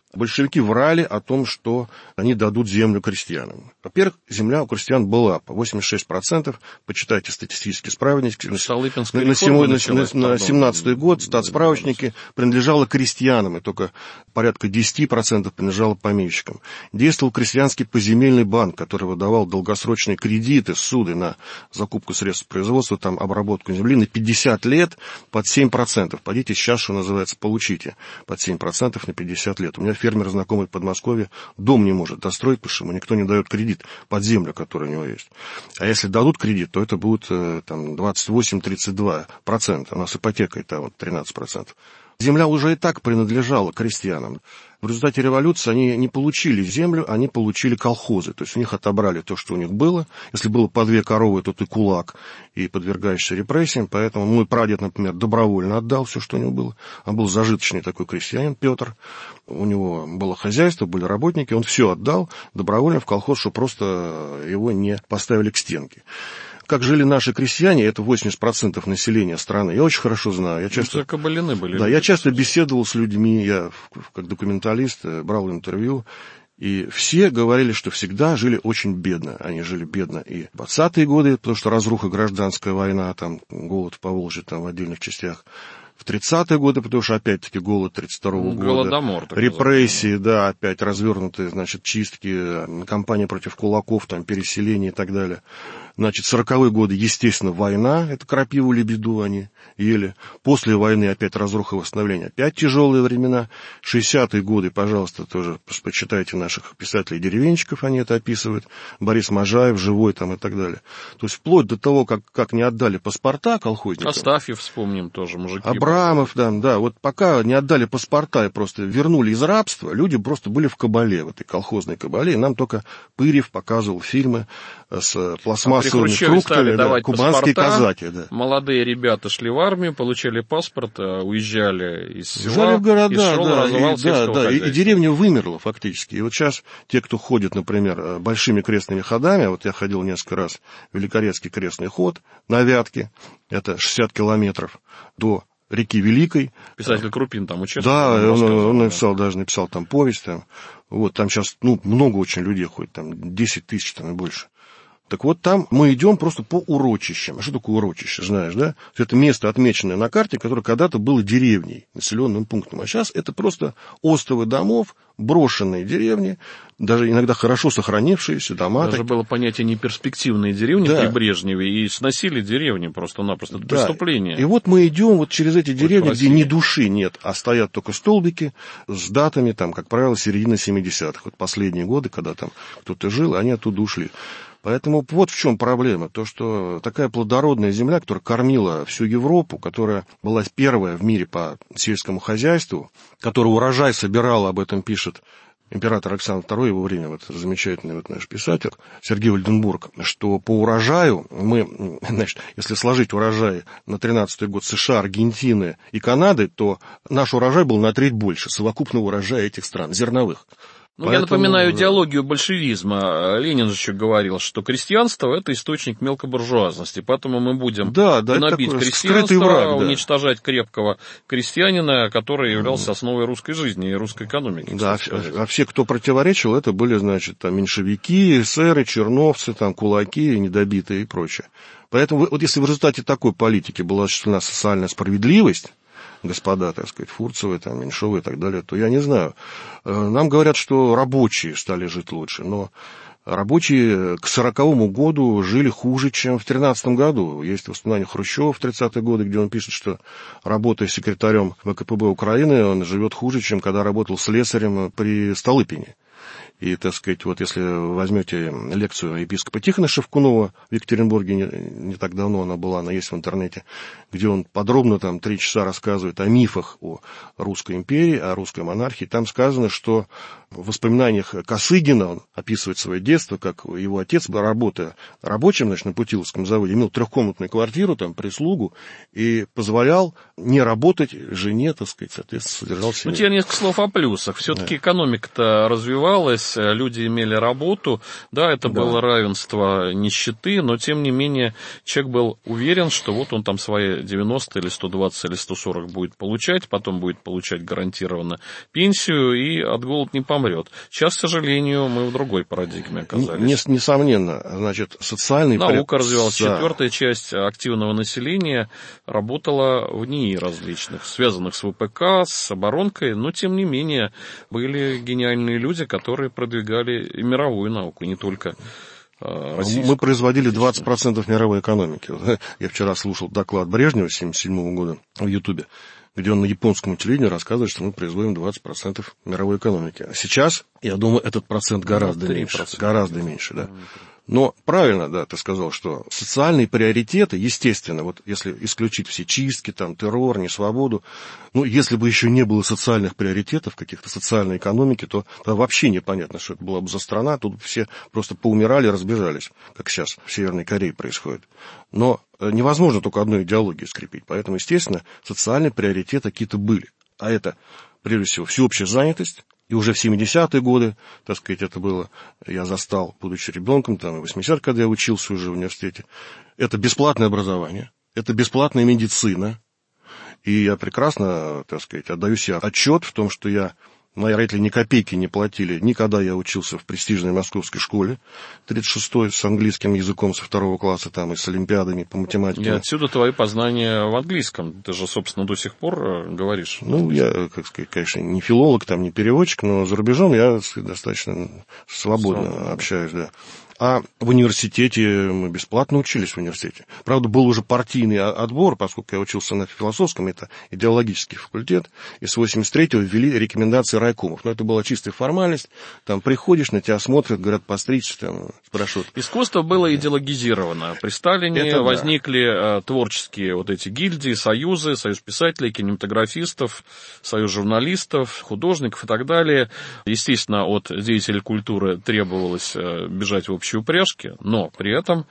большевики врали о том, что они дадут землю крестьянам. Во-первых, земля у крестьян была по восемьдесят шесть процентов, почитайте статистические справочники. На, на, на, на семнадцатый год статсправочники принадлежало крестьянам, и только порядка десять процентов принадлежало помещикам. Действовал крестьянский поземельный банк, который выдавал долгосрочные кредиты, суды на закупку средств производства, там, обработку земли на пятьдесят лет под семь процентов. Пойдите сейчас, что называется, получите под семь процентов на пятьдесят лет. У меня фермер знакомый в Подмосковье дом не может достроить, потому что ему никто не дает кредит под землю, которая у него есть. А если дадут кредит, то это будет там, двадцать восемь - тридцать два процента. У нас ипотека это вот, тринадцать процентов. Земля уже и так принадлежала крестьянам. В результате революции они не получили землю, они получили колхозы. То есть у них отобрали то, что у них было. Если было по две коровы, то ты кулак и подвергаешься репрессиям. Поэтому мой прадед, например, добровольно отдал все, что у него было. Он был зажиточный такой крестьянин, Петр. У него было хозяйство, были работники. Он все отдал добровольно в колхоз, чтобы просто его не поставили к стенке. Как жили наши крестьяне, это восемьдесят процентов населения страны. Я очень хорошо знаю. Я часто, кабалины были. Да, я часто беседовал с людьми, я как документалист брал интервью, и все говорили, что всегда жили очень бедно. Они жили бедно и в двадцатые годы, потому что разруха, гражданская война, там голод в Поволжье, там в отдельных частях. В тридцатые годы, потому что, опять-таки, голод тридцать второго года, голодомор, репрессии, да, опять развернутые, значит, чистки, кампания против кулаков, там, переселение и так далее. Значит, сороковые годы, естественно, война, это крапиву, лебеду они ели. После войны опять разруха и восстановление, опять тяжелые времена. шестидесятые годы, пожалуйста, тоже почитайте наших писателей-деревенщиков, они это описывают. Борис Можаев, Живой там и так далее. То есть, вплоть до того, как, как не отдали паспорта колхозникам. Астафьев вспомним тоже, мужики. Абрамов, да, да, вот пока не отдали паспорта и просто вернули из рабства, люди просто были в кабале, в этой колхозной кабале, и нам только Пырьев показывал фильмы с пластмассовыми фруктами, да, кубанские казаки. Да. Молодые ребята шли в армию, получали паспорт, уезжали из села, уезжали в города, и шел, да, развивал и, да, да, и, и деревня вымерла фактически. И вот сейчас те, кто ходит, например, большими крестными ходами, вот я ходил несколько раз в Великорецкий крестный ход на Вятке, это шестьдесят километров до реки Великой. Писатель Крупин там участвовал. Да, он, он написал, даже написал там повесть. Там. Вот, там сейчас ну, много очень людей ходит, там десять тысяч там и больше. Так вот, там мы идем просто по урочищам. А что такое урочище, знаешь, да? Это место, отмеченное на карте, которое когда-то было деревней, населенным пунктом. А сейчас это просто остовы домов, брошенные деревни, даже иногда хорошо сохранившиеся дома. Даже так... было понятие неперспективные деревни да. при Брежневе, и сносили деревни просто-напросто. Это да. преступление. И вот мы идем вот через эти деревни, где ни души нет, а стоят только столбики с датами, там, как правило, середина семидесятых. Вот последние годы, когда там кто-то жил, они оттуда ушли. Поэтому вот в чем проблема. То, что такая плодородная земля, которая кормила всю Европу, которая была первая в мире по сельскому хозяйству, которая урожай собирала, об этом пишет император Александр второй, его время, вот замечательный вот наш писатель Сергей Вальденбург, что по урожаю мы, значит, если сложить урожай на тринадцатый год США, Аргентины и Канады, то наш урожай был на треть больше совокупного урожая этих стран, зерновых. Ну, Поэтому, я напоминаю идеологию большевизма. Ленин же еще говорил, что крестьянство – это источник мелкобуржуазности, поэтому мы будем да, да, гнобить крестьянство, враг, да. уничтожать крепкого крестьянина, который являлся основой русской жизни и русской экономики. Да, а все, кто противоречил, это были, значит, там, меньшевики, эсеры, черновцы, там, кулаки, недобитые и прочее. Поэтому вот если в результате такой политики была осуществлена социальная справедливость, господа, так сказать, Фурцевы, там, Меньшовы и так далее, то я не знаю. Нам говорят, что рабочие стали жить лучше, но рабочие к сороковому году жили хуже, чем в тринадцатом году. Есть воспоминания Хрущева в тридцатые годы, где он пишет, что, работая секретарем ВКПБ Украины, он живет хуже, чем когда работал слесарем при Столыпине. И, так сказать, вот если возьмете лекцию епископа Тихона Шевкунова в Екатеринбурге, не, не так давно она была, она есть в интернете, где он подробно там три часа рассказывает о мифах о русской империи, о русской монархии. Там сказано, что в воспоминаниях Косыгина, он описывает свое детство, как его отец, работая рабочим, значит, на Путиловском заводе, имел трехкомнатную квартиру, там, прислугу, и позволял не работать жене, так сказать, соответственно, содержал семью. Ну, теперь несколько слов о плюсах. Все-таки да. экономика-то развивалась, наконец, люди имели работу. Да, это да. было равенство нищеты, но, тем не менее, человек был уверен, что вот он там свои девяносто или сто двадцать или сто сорок будет получать, потом будет получать гарантированно пенсию и от голода не помрет. Сейчас, к сожалению, мы в другой парадигме оказались. Несомненно, значит, социальный... Наука развивалась. Да. Четвертая часть активного населения работала в НИИ различных, связанных с ВПК, с оборонкой, но, тем не менее, были гениальные люди, которые продвигали и мировую науку, не только российскую. Мы производили двадцать процентов мировой экономики. Я вчера слушал доклад Брежнева семьдесят седьмого года в Ютубе, где он на японском телевидении рассказывает, что мы производим двадцать процентов мировой экономики. А сейчас, я думаю, этот процент гораздо меньше. Гораздо меньше, да. Но правильно, да, ты сказал, что социальные приоритеты, естественно, вот если исключить все чистки, там, террор, несвободу, ну, если бы еще не было социальных приоритетов, каких-то социальной экономики, то, то вообще непонятно, что это была бы за страна, тут все просто поумирали, разбежались, как сейчас в Северной Корее происходит. Но невозможно только одной идеологией скрепить, поэтому, естественно, социальные приоритеты какие-то были. А это, прежде всего, всеобщая занятость. И уже в семидесятые годы, так сказать, это было, я застал, будучи ребенком, там, и в восьмидесятые, когда я учился уже в университете. Это бесплатное образование, это бесплатная медицина. И я прекрасно, так сказать, отдаю себе отчет в том, что я, мои родители ни копейки не платили, никогда я учился в престижной московской школе, тридцать шестой, с английским языком со второго класса, там, и с олимпиадами по математике. И отсюда твои познания в английском. Ты же, собственно, до сих пор говоришь. Ну, я, как сказать, конечно, не филолог, там, не переводчик, но за рубежом я достаточно свободно Свободно. общаюсь, да. А в университете мы бесплатно учились в университете. Правда, был уже партийный отбор, поскольку я учился на философском, это идеологический факультет, и с восемьдесят третьего ввели рекомендации райкомов. Но это была чистая формальность. Там приходишь, на тебя смотрят, говорят, постричься, там, спрашивают. Искусство было идеологизировано. При Сталине это возникли да. творческие вот эти гильдии, союзы, союз писателей, кинематографистов, союз журналистов, художников и так далее. Естественно, от деятелей культуры требовалось бежать в общем упряжки, но при этом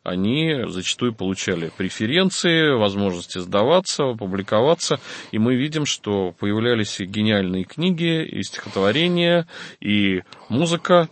они зачастую получали преференции, возможности сдаваться, публиковаться, и мы видим, что появлялись и гениальные книги, и стихотворения, и музыка,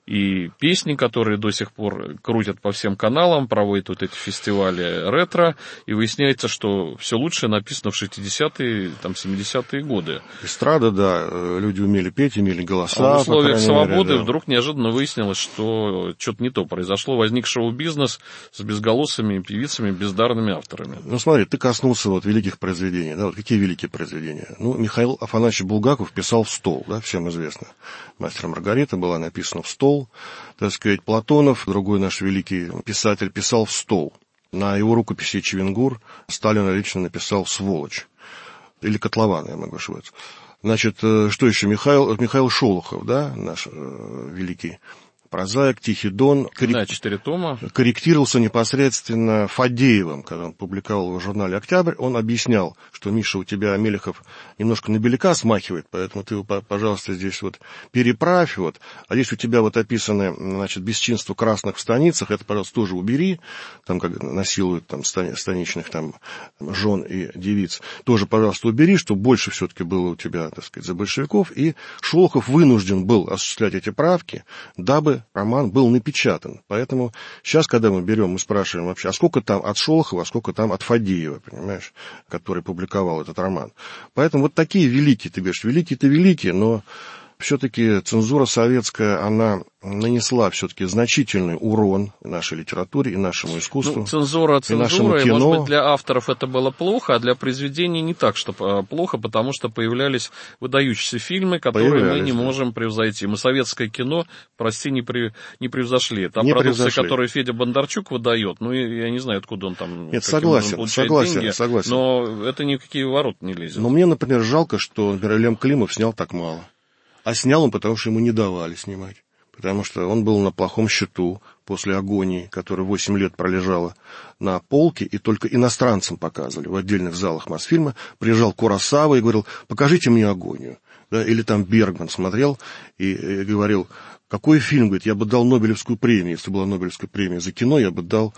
и песни, которые до сих пор крутят по всем каналам, проводят вот эти фестивали ретро, и выясняется, что все лучшее написано в шестидесятые, там, семидесятые годы. Эстрада, да, люди умели петь, имели голоса. А в условиях свободы мере, да. вдруг неожиданно выяснилось, что что-то не то произошло, возник шоу-бизнес с безголосыми певицами, бездарными авторами. Ну, смотри, ты коснулся вот великих произведений, да, вот какие великие произведения? Ну, Михаил Афанасьевич Булгаков писал в стол, да, всем известно. «Мастер и Маргарита» была написана в стол. Так сказать, Платонов, другой наш великий писатель, писал в стол. На его рукописи Чевенгур Сталин лично написал «сволочь». Или «котлован», я могу ошибаться. Значит, что еще? Михаил, Михаил Шолохов, да, наш э, великий прозаик, Тихий Дон. Коррек... Да, четыре тома. Корректировался непосредственно Фадеевым, когда он публиковал его в журнале «Октябрь». Он объяснял, что, Миша, у тебя Мелехов немножко на беляка смахивает, поэтому ты его, пожалуйста, здесь вот переправь. Вот. А здесь у тебя вот описаны, значит, бесчинство красных в станицах, это, пожалуйста, тоже убери, там, как насилуют там, станичных там, жен и девиц. Тоже, пожалуйста, убери, чтобы больше все-таки было у тебя, так сказать, за большевиков. И Шолохов вынужден был осуществлять эти правки, дабы роман был напечатан. Поэтому сейчас, когда мы берем, мы спрашиваем вообще, а сколько там от Шолохова, а сколько там от Фадеева, понимаешь, который публиковал этот роман. Поэтому вот такие великие, ты говоришь, великие-то великие, но все-таки цензура советская, она нанесла все-таки значительный урон нашей литературе и нашему искусству. Ну, цензура цензурой, может быть, для авторов это было плохо, а для произведений не так, что плохо, потому что появлялись выдающиеся фильмы, которые появлялись, мы не да. можем превзойти. Мы советское кино, прости, не, при, не превзошли. Та не продукция, превзошли. Которую Федя Бондарчук выдает, ну, я не знаю, откуда он там... Нет, согласен, согласен, деньги, согласен. Но это ни в какие ворота не лезет. Но мне, например, жалко, что, например, Лем Климов снял так мало. А снял он, потому что ему не давали снимать. Потому что он был на плохом счету после «Агонии», которая восемь лет пролежала на полке, и только иностранцам показывали в отдельных залах Мосфильма. Приезжал Куросава и говорил, покажите мне «Агонию». Да, или там Бергман смотрел и, и говорил, какой фильм, говорит, я бы дал Нобелевскую премию, если была Нобелевская премия за кино, я бы дал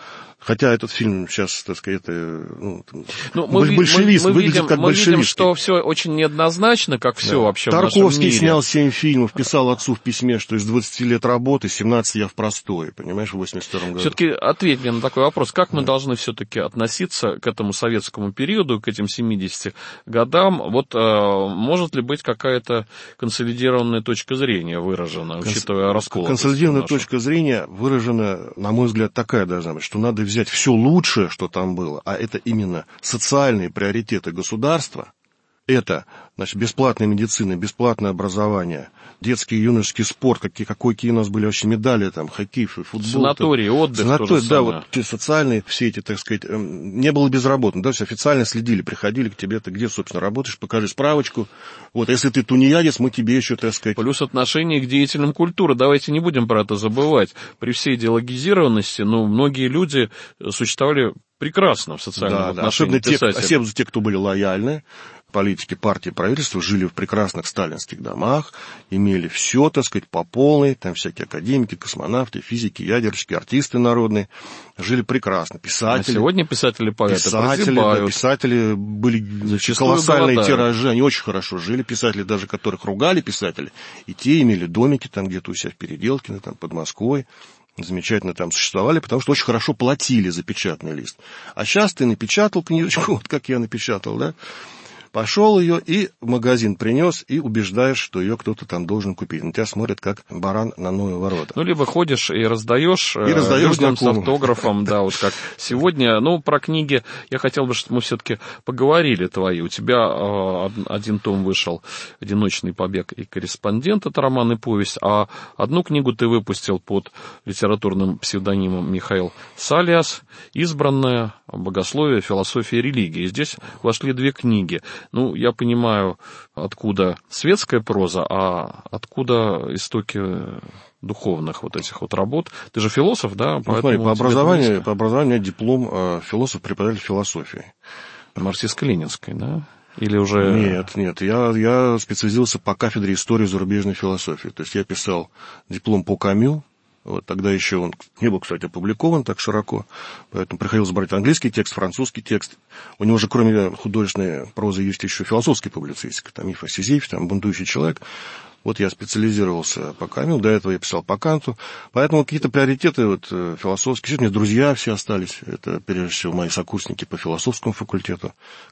Хотя этот фильм сейчас, так сказать, это, ну, ну, мы, большевист, мы, мы выглядит видим, как мы большевист. видим, что все очень неоднозначно, как все да. вообще Тарковский в нашем мире. снял семь фильмов, писал отцу в письме, что из двадцати лет работы семнадцать я в простое, понимаешь, в восемьдесят втором году. Все-таки ответь мне на такой вопрос. Как да. мы должны все-таки относиться к этому советскому периоду, к этим семидесяти годам? Вот э, может ли быть какая-то консолидированная точка зрения выражена, Конс... учитывая раскол? Консолидированная точка зрения выражена, на мой взгляд, такая должна быть, что надо взять все лучшее, что там было, а это именно социальные приоритеты государства, это, значит, бесплатная медицина, бесплатное образование, детский и юношеский спорт, какие, какие, какие у нас были вообще медали, там, хоккей, футбол. Санатории, отдых. Санатории, да, вот социальные все эти, так сказать, не было безработных, да, все официально следили, приходили к тебе, ты где, собственно, работаешь, покажи справочку. Вот, если ты тунеядец, мы тебе еще, так сказать... Плюс отношение к деятелям культуры, давайте не будем про это забывать. При всей идеологизированности, ну, многие люди существовали прекрасно в социальном да, отношении. Да, особенно те, особенно те, кто были лояльны, политики, партии, правительства, жили в прекрасных сталинских домах, имели все, так сказать, по полной, там всякие академики, космонавты, физики, ядерщики, артисты народные, жили прекрасно, писатели. А сегодня писатели, поэты писатели, да, писатели были зачастую колоссальные голодают. Тиражи, они очень хорошо жили, писатели, даже которых ругали писатели, и те имели домики там где-то у себя в Переделкино, там под Москвой. Замечательно там существовали, потому что очень хорошо платили за печатный лист. А сейчас ты напечатал книжечку, вот как я напечатал, да, пошел ее и в магазин принес, и убеждаешь, что ее кто-то там должен купить. На тебя смотрят, как баран на новые ворота. Ну, либо ходишь и раздаешь, и раздаешь людям знакомым. С автографом, да, вот как сегодня. Ну, про книги я хотел бы, чтобы мы все-таки поговорили твои. У тебя э, один том вышел «Одиночный побег и корреспондент», это роман и повесть, а одну книгу ты выпустил под литературным псевдонимом Михаил Салиас, «Избранное. Богословие, философия и религия». И здесь вошли две книги. Ну, я понимаю, откуда светская проза, а откуда истоки духовных вот этих вот работ. Ты же философ, да? Ну, смотри, по образованию, по образованию у меня диплом э, философ-преподаватель философии. Марксистско-ленинской, да? Или уже... Нет, нет, я, я специализировался по кафедре истории зарубежной философии. То есть я писал диплом по Камю. Вот тогда еще он не был, кстати, опубликован так широко, поэтому приходилось брать английский текст, французский текст. У него же, кроме художественной прозы, есть еще философская публицистика, там Ифа Сизиф, там «Бунтующий человек». Вот я специализировался по Камю, до этого я писал по Канту. Поэтому какие-то приоритеты вот, философские. У меня друзья все остались. Это, прежде всего, мои сокурсники по философскому факультету.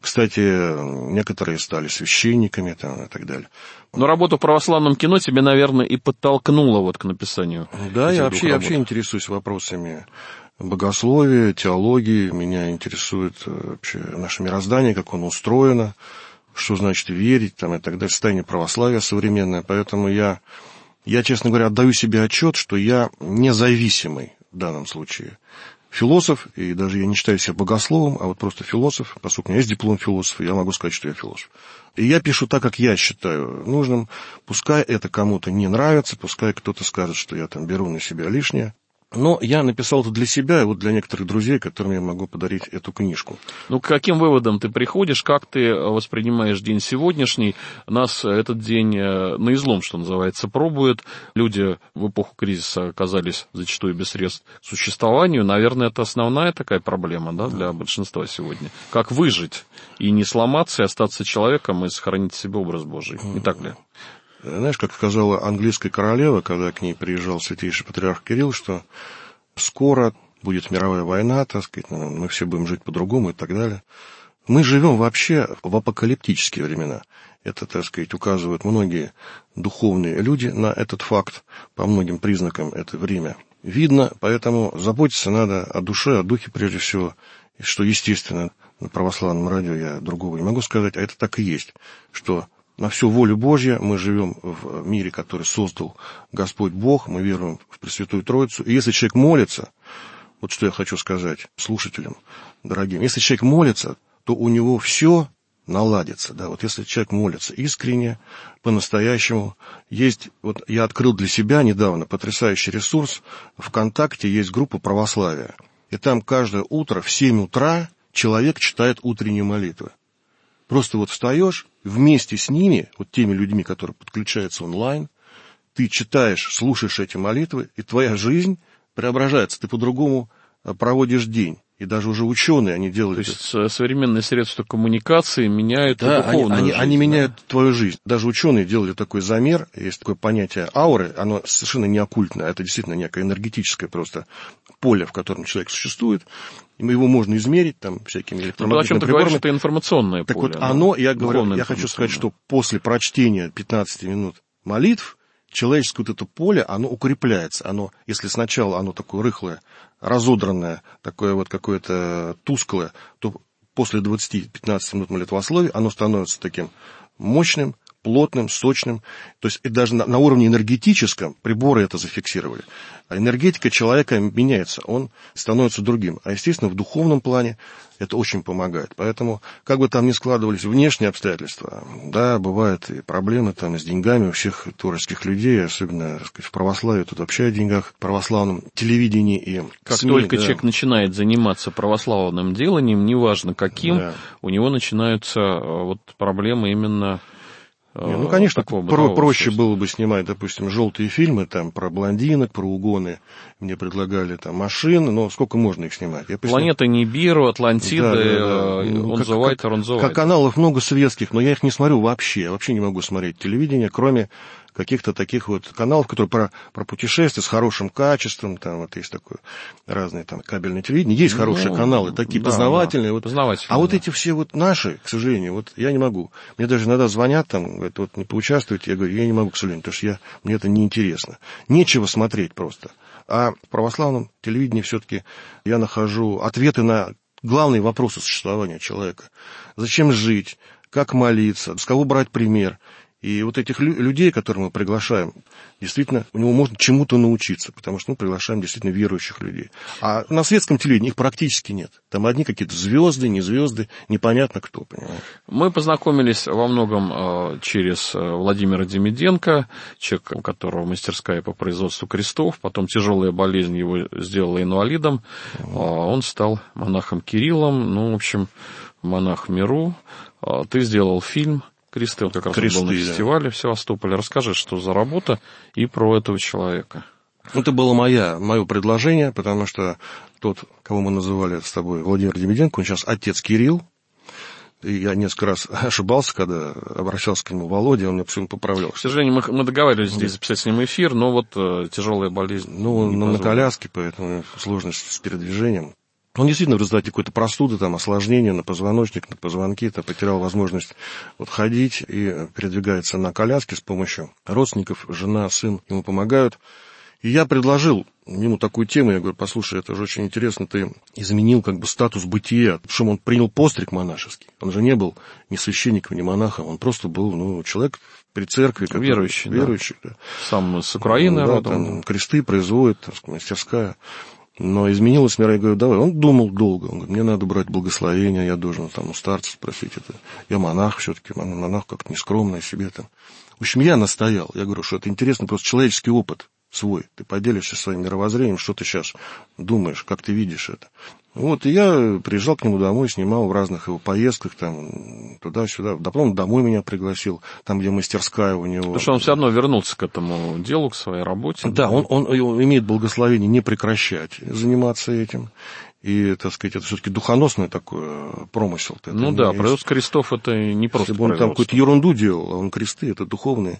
Кстати, некоторые стали священниками там, и так далее. Но работа в православном кино тебе, наверное, и подтолкнула вот к написанию. Да, я вообще, я вообще интересуюсь вопросами богословия, теологии. Меня интересует вообще наше мироздание, как оно устроено. Что значит верить, там, и так далее, состояние православия современное. Поэтому я, я, честно говоря, отдаю себе отчет, что я независимый в данном случае философ, и даже я не считаю себя богословом, а вот просто философ, поскольку у меня есть диплом философа, я могу сказать, что я философ. И я пишу так, как я считаю нужным, пускай это кому-то не нравится, пускай кто-то скажет, что я там беру на себя лишнее. Но я написал это для себя и вот для некоторых друзей, которым я могу подарить эту книжку. Ну, к каким выводам ты приходишь, как ты воспринимаешь день сегодняшний? Нас этот день на излом, что называется, пробует. Люди в эпоху кризиса оказались зачастую без средств к существованию. Наверное, это основная такая проблема, да, для большинства сегодня. Как выжить и не сломаться, и остаться человеком, и сохранить в себе образ Божий. Не так ли? Знаешь, как сказала английская королева, когда к ней приезжал святейший патриарх Кирилл, что скоро будет мировая война, так сказать, мы все будем жить по-другому и так далее. Мы живем вообще в апокалиптические времена. Это, так сказать, указывают многие духовные люди на этот факт. По многим признакам это время видно, поэтому заботиться надо о душе, о духе прежде всего, что, естественно, на православном радио я другого не могу сказать, а это так и есть, что на всю волю Божью мы живем в мире, который создал Господь Бог, мы веруем в Пресвятую Троицу. И если человек молится, вот что я хочу сказать слушателям дорогим, если человек молится, то у него все наладится. Да? Вот если человек молится искренне, по-настоящему, есть, вот я открыл для себя недавно потрясающий ресурс, ВКонтакте есть группа православия. И там каждое утро в семь утра человек читает утренние молитвы. Просто вот встаешь, вместе с ними, вот теми людьми, которые подключаются онлайн, ты читаешь, слушаешь эти молитвы, и твоя жизнь преображается. Ты по-другому проводишь день. И даже уже ученые, они делают... То есть современные средства коммуникации меняют да, духовную они, жизнь. Они да? меняют твою жизнь. Даже ученые делали такой замер. Есть такое понятие ауры. Оно совершенно не оккультное. Это действительно некое энергетическое просто поле, в котором человек существует. Его можно измерить там всякими электромагнитными ну, о чем ты приборами. говоришь, это информационное так поле. вот да? оно, я говорю, я хочу сказать, что после прочтения пятнадцати минут молитв, человеческое вот это поле, оно укрепляется. Оно, если сначала оно такое рыхлое, разодранное, такое вот какое-то тусклое, то после двадцати-пятнадцати минут молитвословия оно становится таким мощным, плотным, сочным. То есть и даже на, на уровне энергетическом приборы это зафиксировали. А энергетика человека меняется, он становится другим. А, естественно, в духовном плане это очень помогает. Поэтому, как бы там ни складывались внешние обстоятельства, да, бывают и проблемы там с деньгами у всех творческих людей, особенно, так сказать, в православии, тут вообще о деньгах, в православном телевидении и Как СМИ, только да. человек начинает заниматься православным деланием, неважно каким, да. у него начинаются вот проблемы именно... Не, ну, конечно, про- проще было бы снимать, допустим, желтые фильмы там про блондинок, про угоны. Мне предлагали там машины, но сколько можно их снимать? Я Планета Нибиру, Атлантида, да, да, да. он завайтер, он завайтер. Как каналов много советских, но я их не смотрю вообще. Я вообще не могу смотреть телевидение, кроме каких-то таких вот каналов, которые про, про путешествия с хорошим качеством, там вот есть такое разные там кабельное телевидение, есть ну, хорошие каналы, такие да, познавательные, да, вот. познавательные. А да. вот эти все вот наши, к сожалению, вот я не могу. Мне даже иногда звонят там, говорят, вот не поучаствуйте, я говорю, я не могу, к сожалению, потому что я, мне это неинтересно. Нечего смотреть просто. А в православном телевидении все-таки я нахожу ответы на главные вопросы существования человека. Зачем жить, как молиться, с кого брать пример. И вот этих людей, которых мы приглашаем, действительно, у него можно чему-то научиться, потому что мы приглашаем действительно верующих людей. А на светском телевидении их практически нет. Там одни какие-то звезды, не звезды, непонятно кто, понимаешь. Мы познакомились во многом через Владимира Демиденко, человека, у которого мастерская по производству крестов, потом тяжелая болезнь его сделала инвалидом, mm-hmm. он стал монахом Кириллом, ну, в общем, монах в миру. Ты сделал фильм «Кресты», он как раз Кресты, был на фестивале да. в Севастополе. Расскажи, что за работа и про этого человека. Это было моя, мое предложение, потому что тот, кого мы называли с тобой Владимир Демиденко, он сейчас отец Кирилл. И я несколько раз ошибался, когда обращался к нему Володя, он меня все поправлял. К сожалению, мы, мы договаривались здесь записать с ним эфир, но вот э, тяжелая болезнь. Ну, он на коляске, поэтому сложность с передвижением. Он действительно в результате какой-то простуды, там, осложнения на позвоночник, на позвонки, то потерял возможность вот, ходить и передвигается на коляске с помощью родственников, жена, сын ему помогают. И я предложил ему такую тему, я говорю, послушай, это же очень интересно, ты изменил как бы статус бытия, причем он принял постриг монашеский, он же не был ни священником, ни монахом, он просто был, ну, человек при церкви. Который, верующий, верующий, да. да. Сам с Украины да, родом. Там, кресты производит, так сказать, мастерская. Но изменилось мир, я говорю, давай. Он думал долго, он говорит, мне надо брать благословение, я должен там у старца спросить это. Я монах все-таки, монах как-то нескромный себе там. В общем, я настоял, я говорю, что это интересно, просто человеческий опыт свой. Ты поделишься своим мировоззрением, что ты сейчас думаешь, как ты видишь это. Вот, и я приезжал к нему домой, снимал в разных его поездках, там, туда-сюда. Потом домой меня пригласил, там, где мастерская у него. Потому что он все равно вернулся к этому делу, к своей работе. Да, он, он, он имеет благословение не прекращать заниматься этим. И, так сказать, это все-таки духоносный такой промысел. Это ну да, производство крестов это не просто. Если бы он там какую-то ерунду делал, а он кресты, это духовные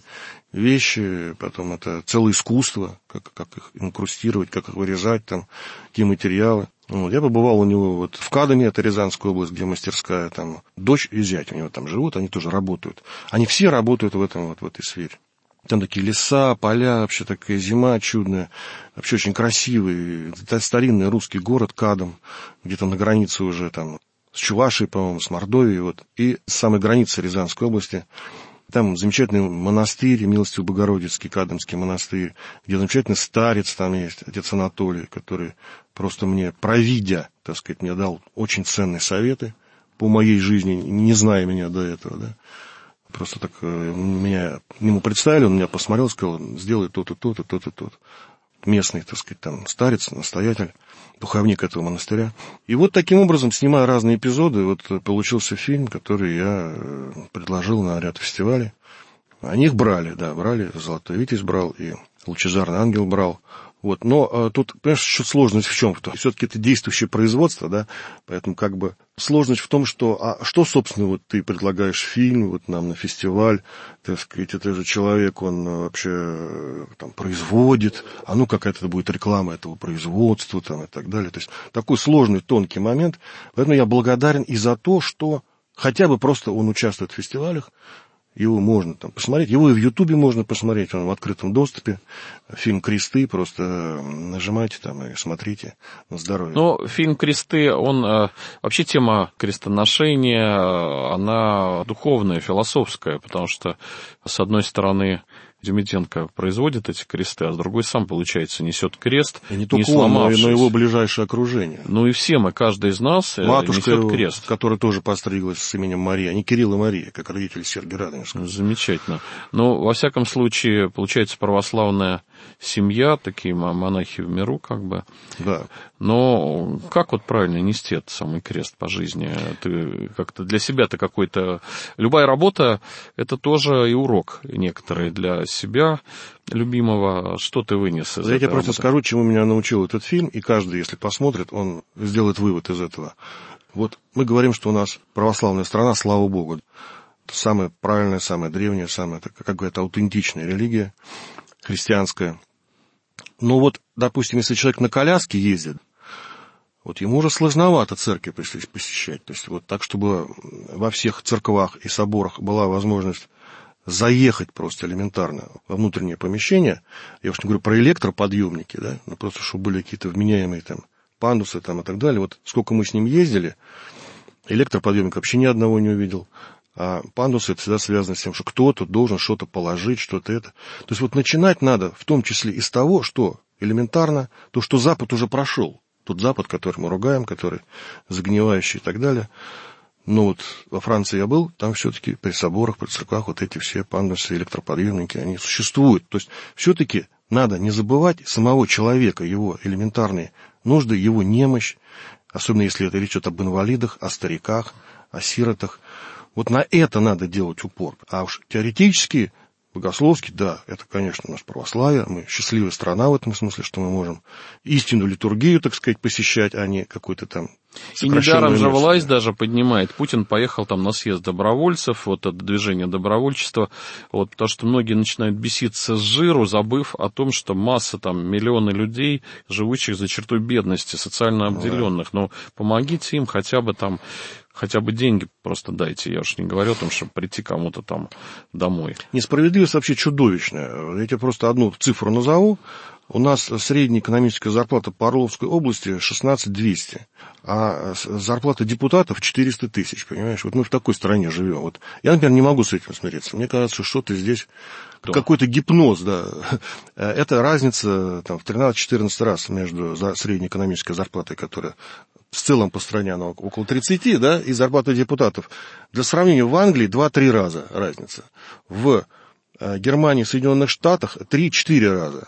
вещи, потом это целое искусство, как, как их инкрустировать, как их вырезать, там, какие материалы. Вот, я побывал у него вот в Кадаме, это Рязанская область, где мастерская, там, дочь и зять у него там живут, они тоже работают. Они все работают в этом, вот, в этой сфере. Там такие леса, поля, вообще такая зима чудная, вообще очень красивый. Это старинный русский город Кадам, где-то на границе уже там с Чувашией, по-моему, с Мордовией, вот. И с самой границы Рязанской области. Там замечательный монастырь, Милостивый Богородицкий, Кадамский монастырь, где замечательный старец там есть, отец Анатолий, который просто мне, провидя, так сказать, мне дал очень ценные советы по моей жизни, не зная меня до этого, да. Просто так меня ему представили, он меня посмотрел, сказал, сделай то-то, то-то, то-то, то-то. Местный, так сказать, там, старец, настоятель, духовник этого монастыря. И вот таким образом, снимая разные эпизоды, вот получился фильм, который я предложил на ряд фестивалей. Они их брали, да, брали, «Золотой Витязь» брал, и «Лучезарный ангел» брал. Вот. Но а, тут, понимаешь, еще сложность в чем? Все-таки это действующее производство, да, поэтому как бы сложность в том, что, а что, собственно, вот ты предлагаешь фильм вот нам на фестиваль, так сказать, это же человек, он вообще там производит, а ну какая-то будет реклама этого производства там и так далее. То есть такой сложный, тонкий момент. Поэтому я благодарен и за то, что хотя бы просто он участвует в фестивалях, его можно там посмотреть, его и в Ютубе можно посмотреть, он в открытом доступе. Фильм «Кресты», просто нажимайте там и смотрите на здоровье. Ну, фильм «Кресты», он, вообще тема крестоношения, она духовная, философская, потому что, с одной стороны, Демиденко производит эти кресты, а с другой сам, получается, несет крест, и не только не он, но и его ближайшее окружение. Ну и все мы, каждый из нас матушка несет его, крест. Которая тоже постриглась с именем Мария, а не Кирилл и Мария, как родители Сергия Радонежского. Замечательно. Но, во всяком случае, получается, православная семья, такие монахи в миру, как бы. Да. Но как вот правильно нести этот самый крест по жизни? Ты как-то для себя-то какой-то... Любая работа — это тоже и урок некоторый для себя любимого. Что ты вынес из Я тебе работы? просто скажу, чему меня научил этот фильм, и каждый, если посмотрит, он сделает вывод из этого. Вот мы говорим, что у нас православная страна, слава Богу. Это самая правильная, самая древняя, самая, как говорят, аутентичная религия христианская. Но вот, допустим, если человек на коляске ездит, вот ему уже сложновато церкви посещать. То есть вот так, чтобы во всех церквах и соборах была возможность заехать просто элементарно во внутреннее помещение. Я уж не говорю про электроподъемники, да, но просто чтобы были какие-то вменяемые там пандусы там и так далее. Вот сколько мы с ним ездили, электроподъемник вообще ни одного не увидел. А пандусы — это всегда связано с тем, что кто-то должен что-то положить, что-то это. То есть вот начинать надо в том числе из того, что элементарно, то, что Запад уже прошел. Тот Запад, который мы ругаем, который загнивающий и так далее. Но вот во Франции я был, там все-таки при соборах, при церквах вот эти все пандусы, электроподъемники, они существуют. То есть все-таки надо не забывать самого человека, его элементарные нужды, его немощь, особенно если это речь идет об инвалидах, о стариках, о сиротах. Вот на это надо делать упор. А уж теоретически, богословски, да, это, конечно, наше православие. Мы счастливая страна в этом смысле, что мы можем истинную литургию, так сказать, посещать, а не какой-то там... И недаром же власть даже поднимает. Путин поехал там на съезд добровольцев, вот это движение добровольчества, вот, потому что многие начинают беситься с жиру, забыв о том, что масса там, миллионы людей, живущих за чертой бедности, социально обделенных. Да. Но помогите им хотя бы там, хотя бы деньги просто дайте. Я уж не говорю о том, чтобы прийти кому-то там домой. Несправедливость вообще чудовищная. Я тебе просто одну цифру назову. У нас средняя экономическая зарплата по Орловской области шестнадцать тысяч двести, а зарплата депутатов четыреста тысяч, понимаешь? Вот мы в такой стране живем. Вот я, например, не могу с этим смириться. Мне кажется, что что-то здесь, Кто? какой-то гипноз, да. Это разница там, в тринадцать-четырнадцать раз между средней экономической зарплатой, которая в целом по стране она около тридцати, да, и зарплатой депутатов. Для сравнения, в Англии два-три раза разница. В Германии, Соединенных Штатах три-четыре раза.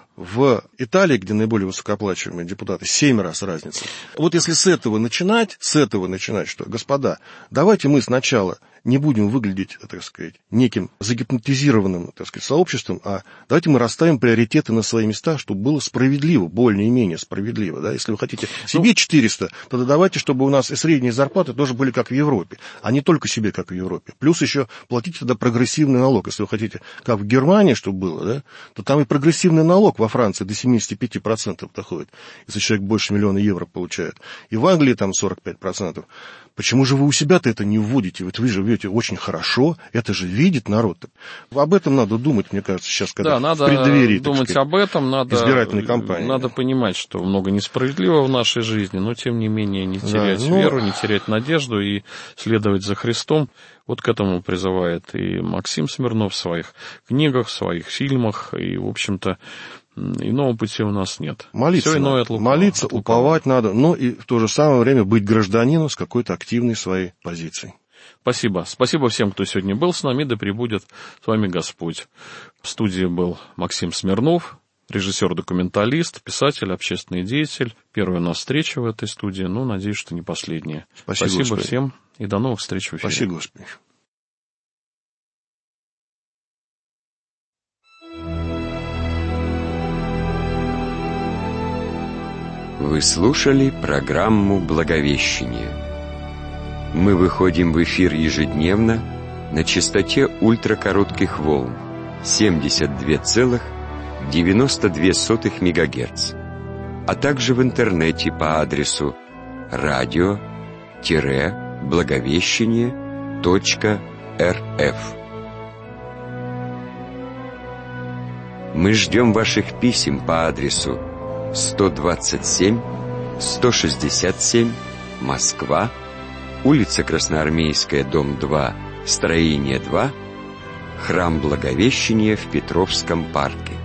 В Италии, где наиболее высокооплачиваемые депутаты, семь раз разница. Вот если с этого начинать, с этого начинать, что, господа, давайте мы сначала не будем выглядеть, так сказать, неким загипнотизированным, так сказать, сообществом, а давайте мы расставим приоритеты на свои места, чтобы было справедливо, более-менее справедливо. Да? Если вы хотите себе четыреста, тогда давайте, чтобы у нас и средние зарплаты тоже были как в Европе, а не только себе, как в Европе. Плюс еще платите тогда прогрессивный налог. Если вы хотите, как в Германии, чтобы было, да, то там и прогрессивный налог во Франции до семьдесят пять процентов доходит, если человек больше миллиона евро получает. И в Англии там сорок пять процентов. Почему же вы у себя-то это не вводите? Вот вы живете очень хорошо, это же видит народ. Об этом надо думать, мне кажется, сейчас, когда да, надо в преддверии, думать сказать, об этом, надо, избирательной кампании. Надо понимать, что много несправедливого в нашей жизни, но, тем не менее, не терять да, ну... веру, не терять надежду и следовать за Христом. Вот к этому призывает и Максим Смирнов в своих книгах, в своих фильмах, и, в общем-то, иного пути у нас нет. Молиться, Все иное от лукавого, молиться от лукавого. Уповать надо, но и в то же самое время быть гражданином с какой-то активной своей позицией. Спасибо. Спасибо всем, кто сегодня был с нами, да пребудет с вами Господь. В студии был Максим Смирнов, режиссер-документалист, писатель, общественный деятель. Первая у нас встреча в этой студии, но надеюсь, что не последняя. Спасибо, Спасибо Господи. Всем и до новых встреч в эфире. Спасибо, Господи. Вы слушали программу «Благовещение». Мы выходим в эфир ежедневно на частоте ультракоротких волн семьдесят два целых девяносто две сотых мегагерц, а также в интернете по адресу радио-благовещение точка рф. Мы ждем ваших писем по адресу сто двадцать семь сто шестьдесят семь, Москва, улица Красноармейская, дом два, строение два, Храм Благовещения в Петровском парке.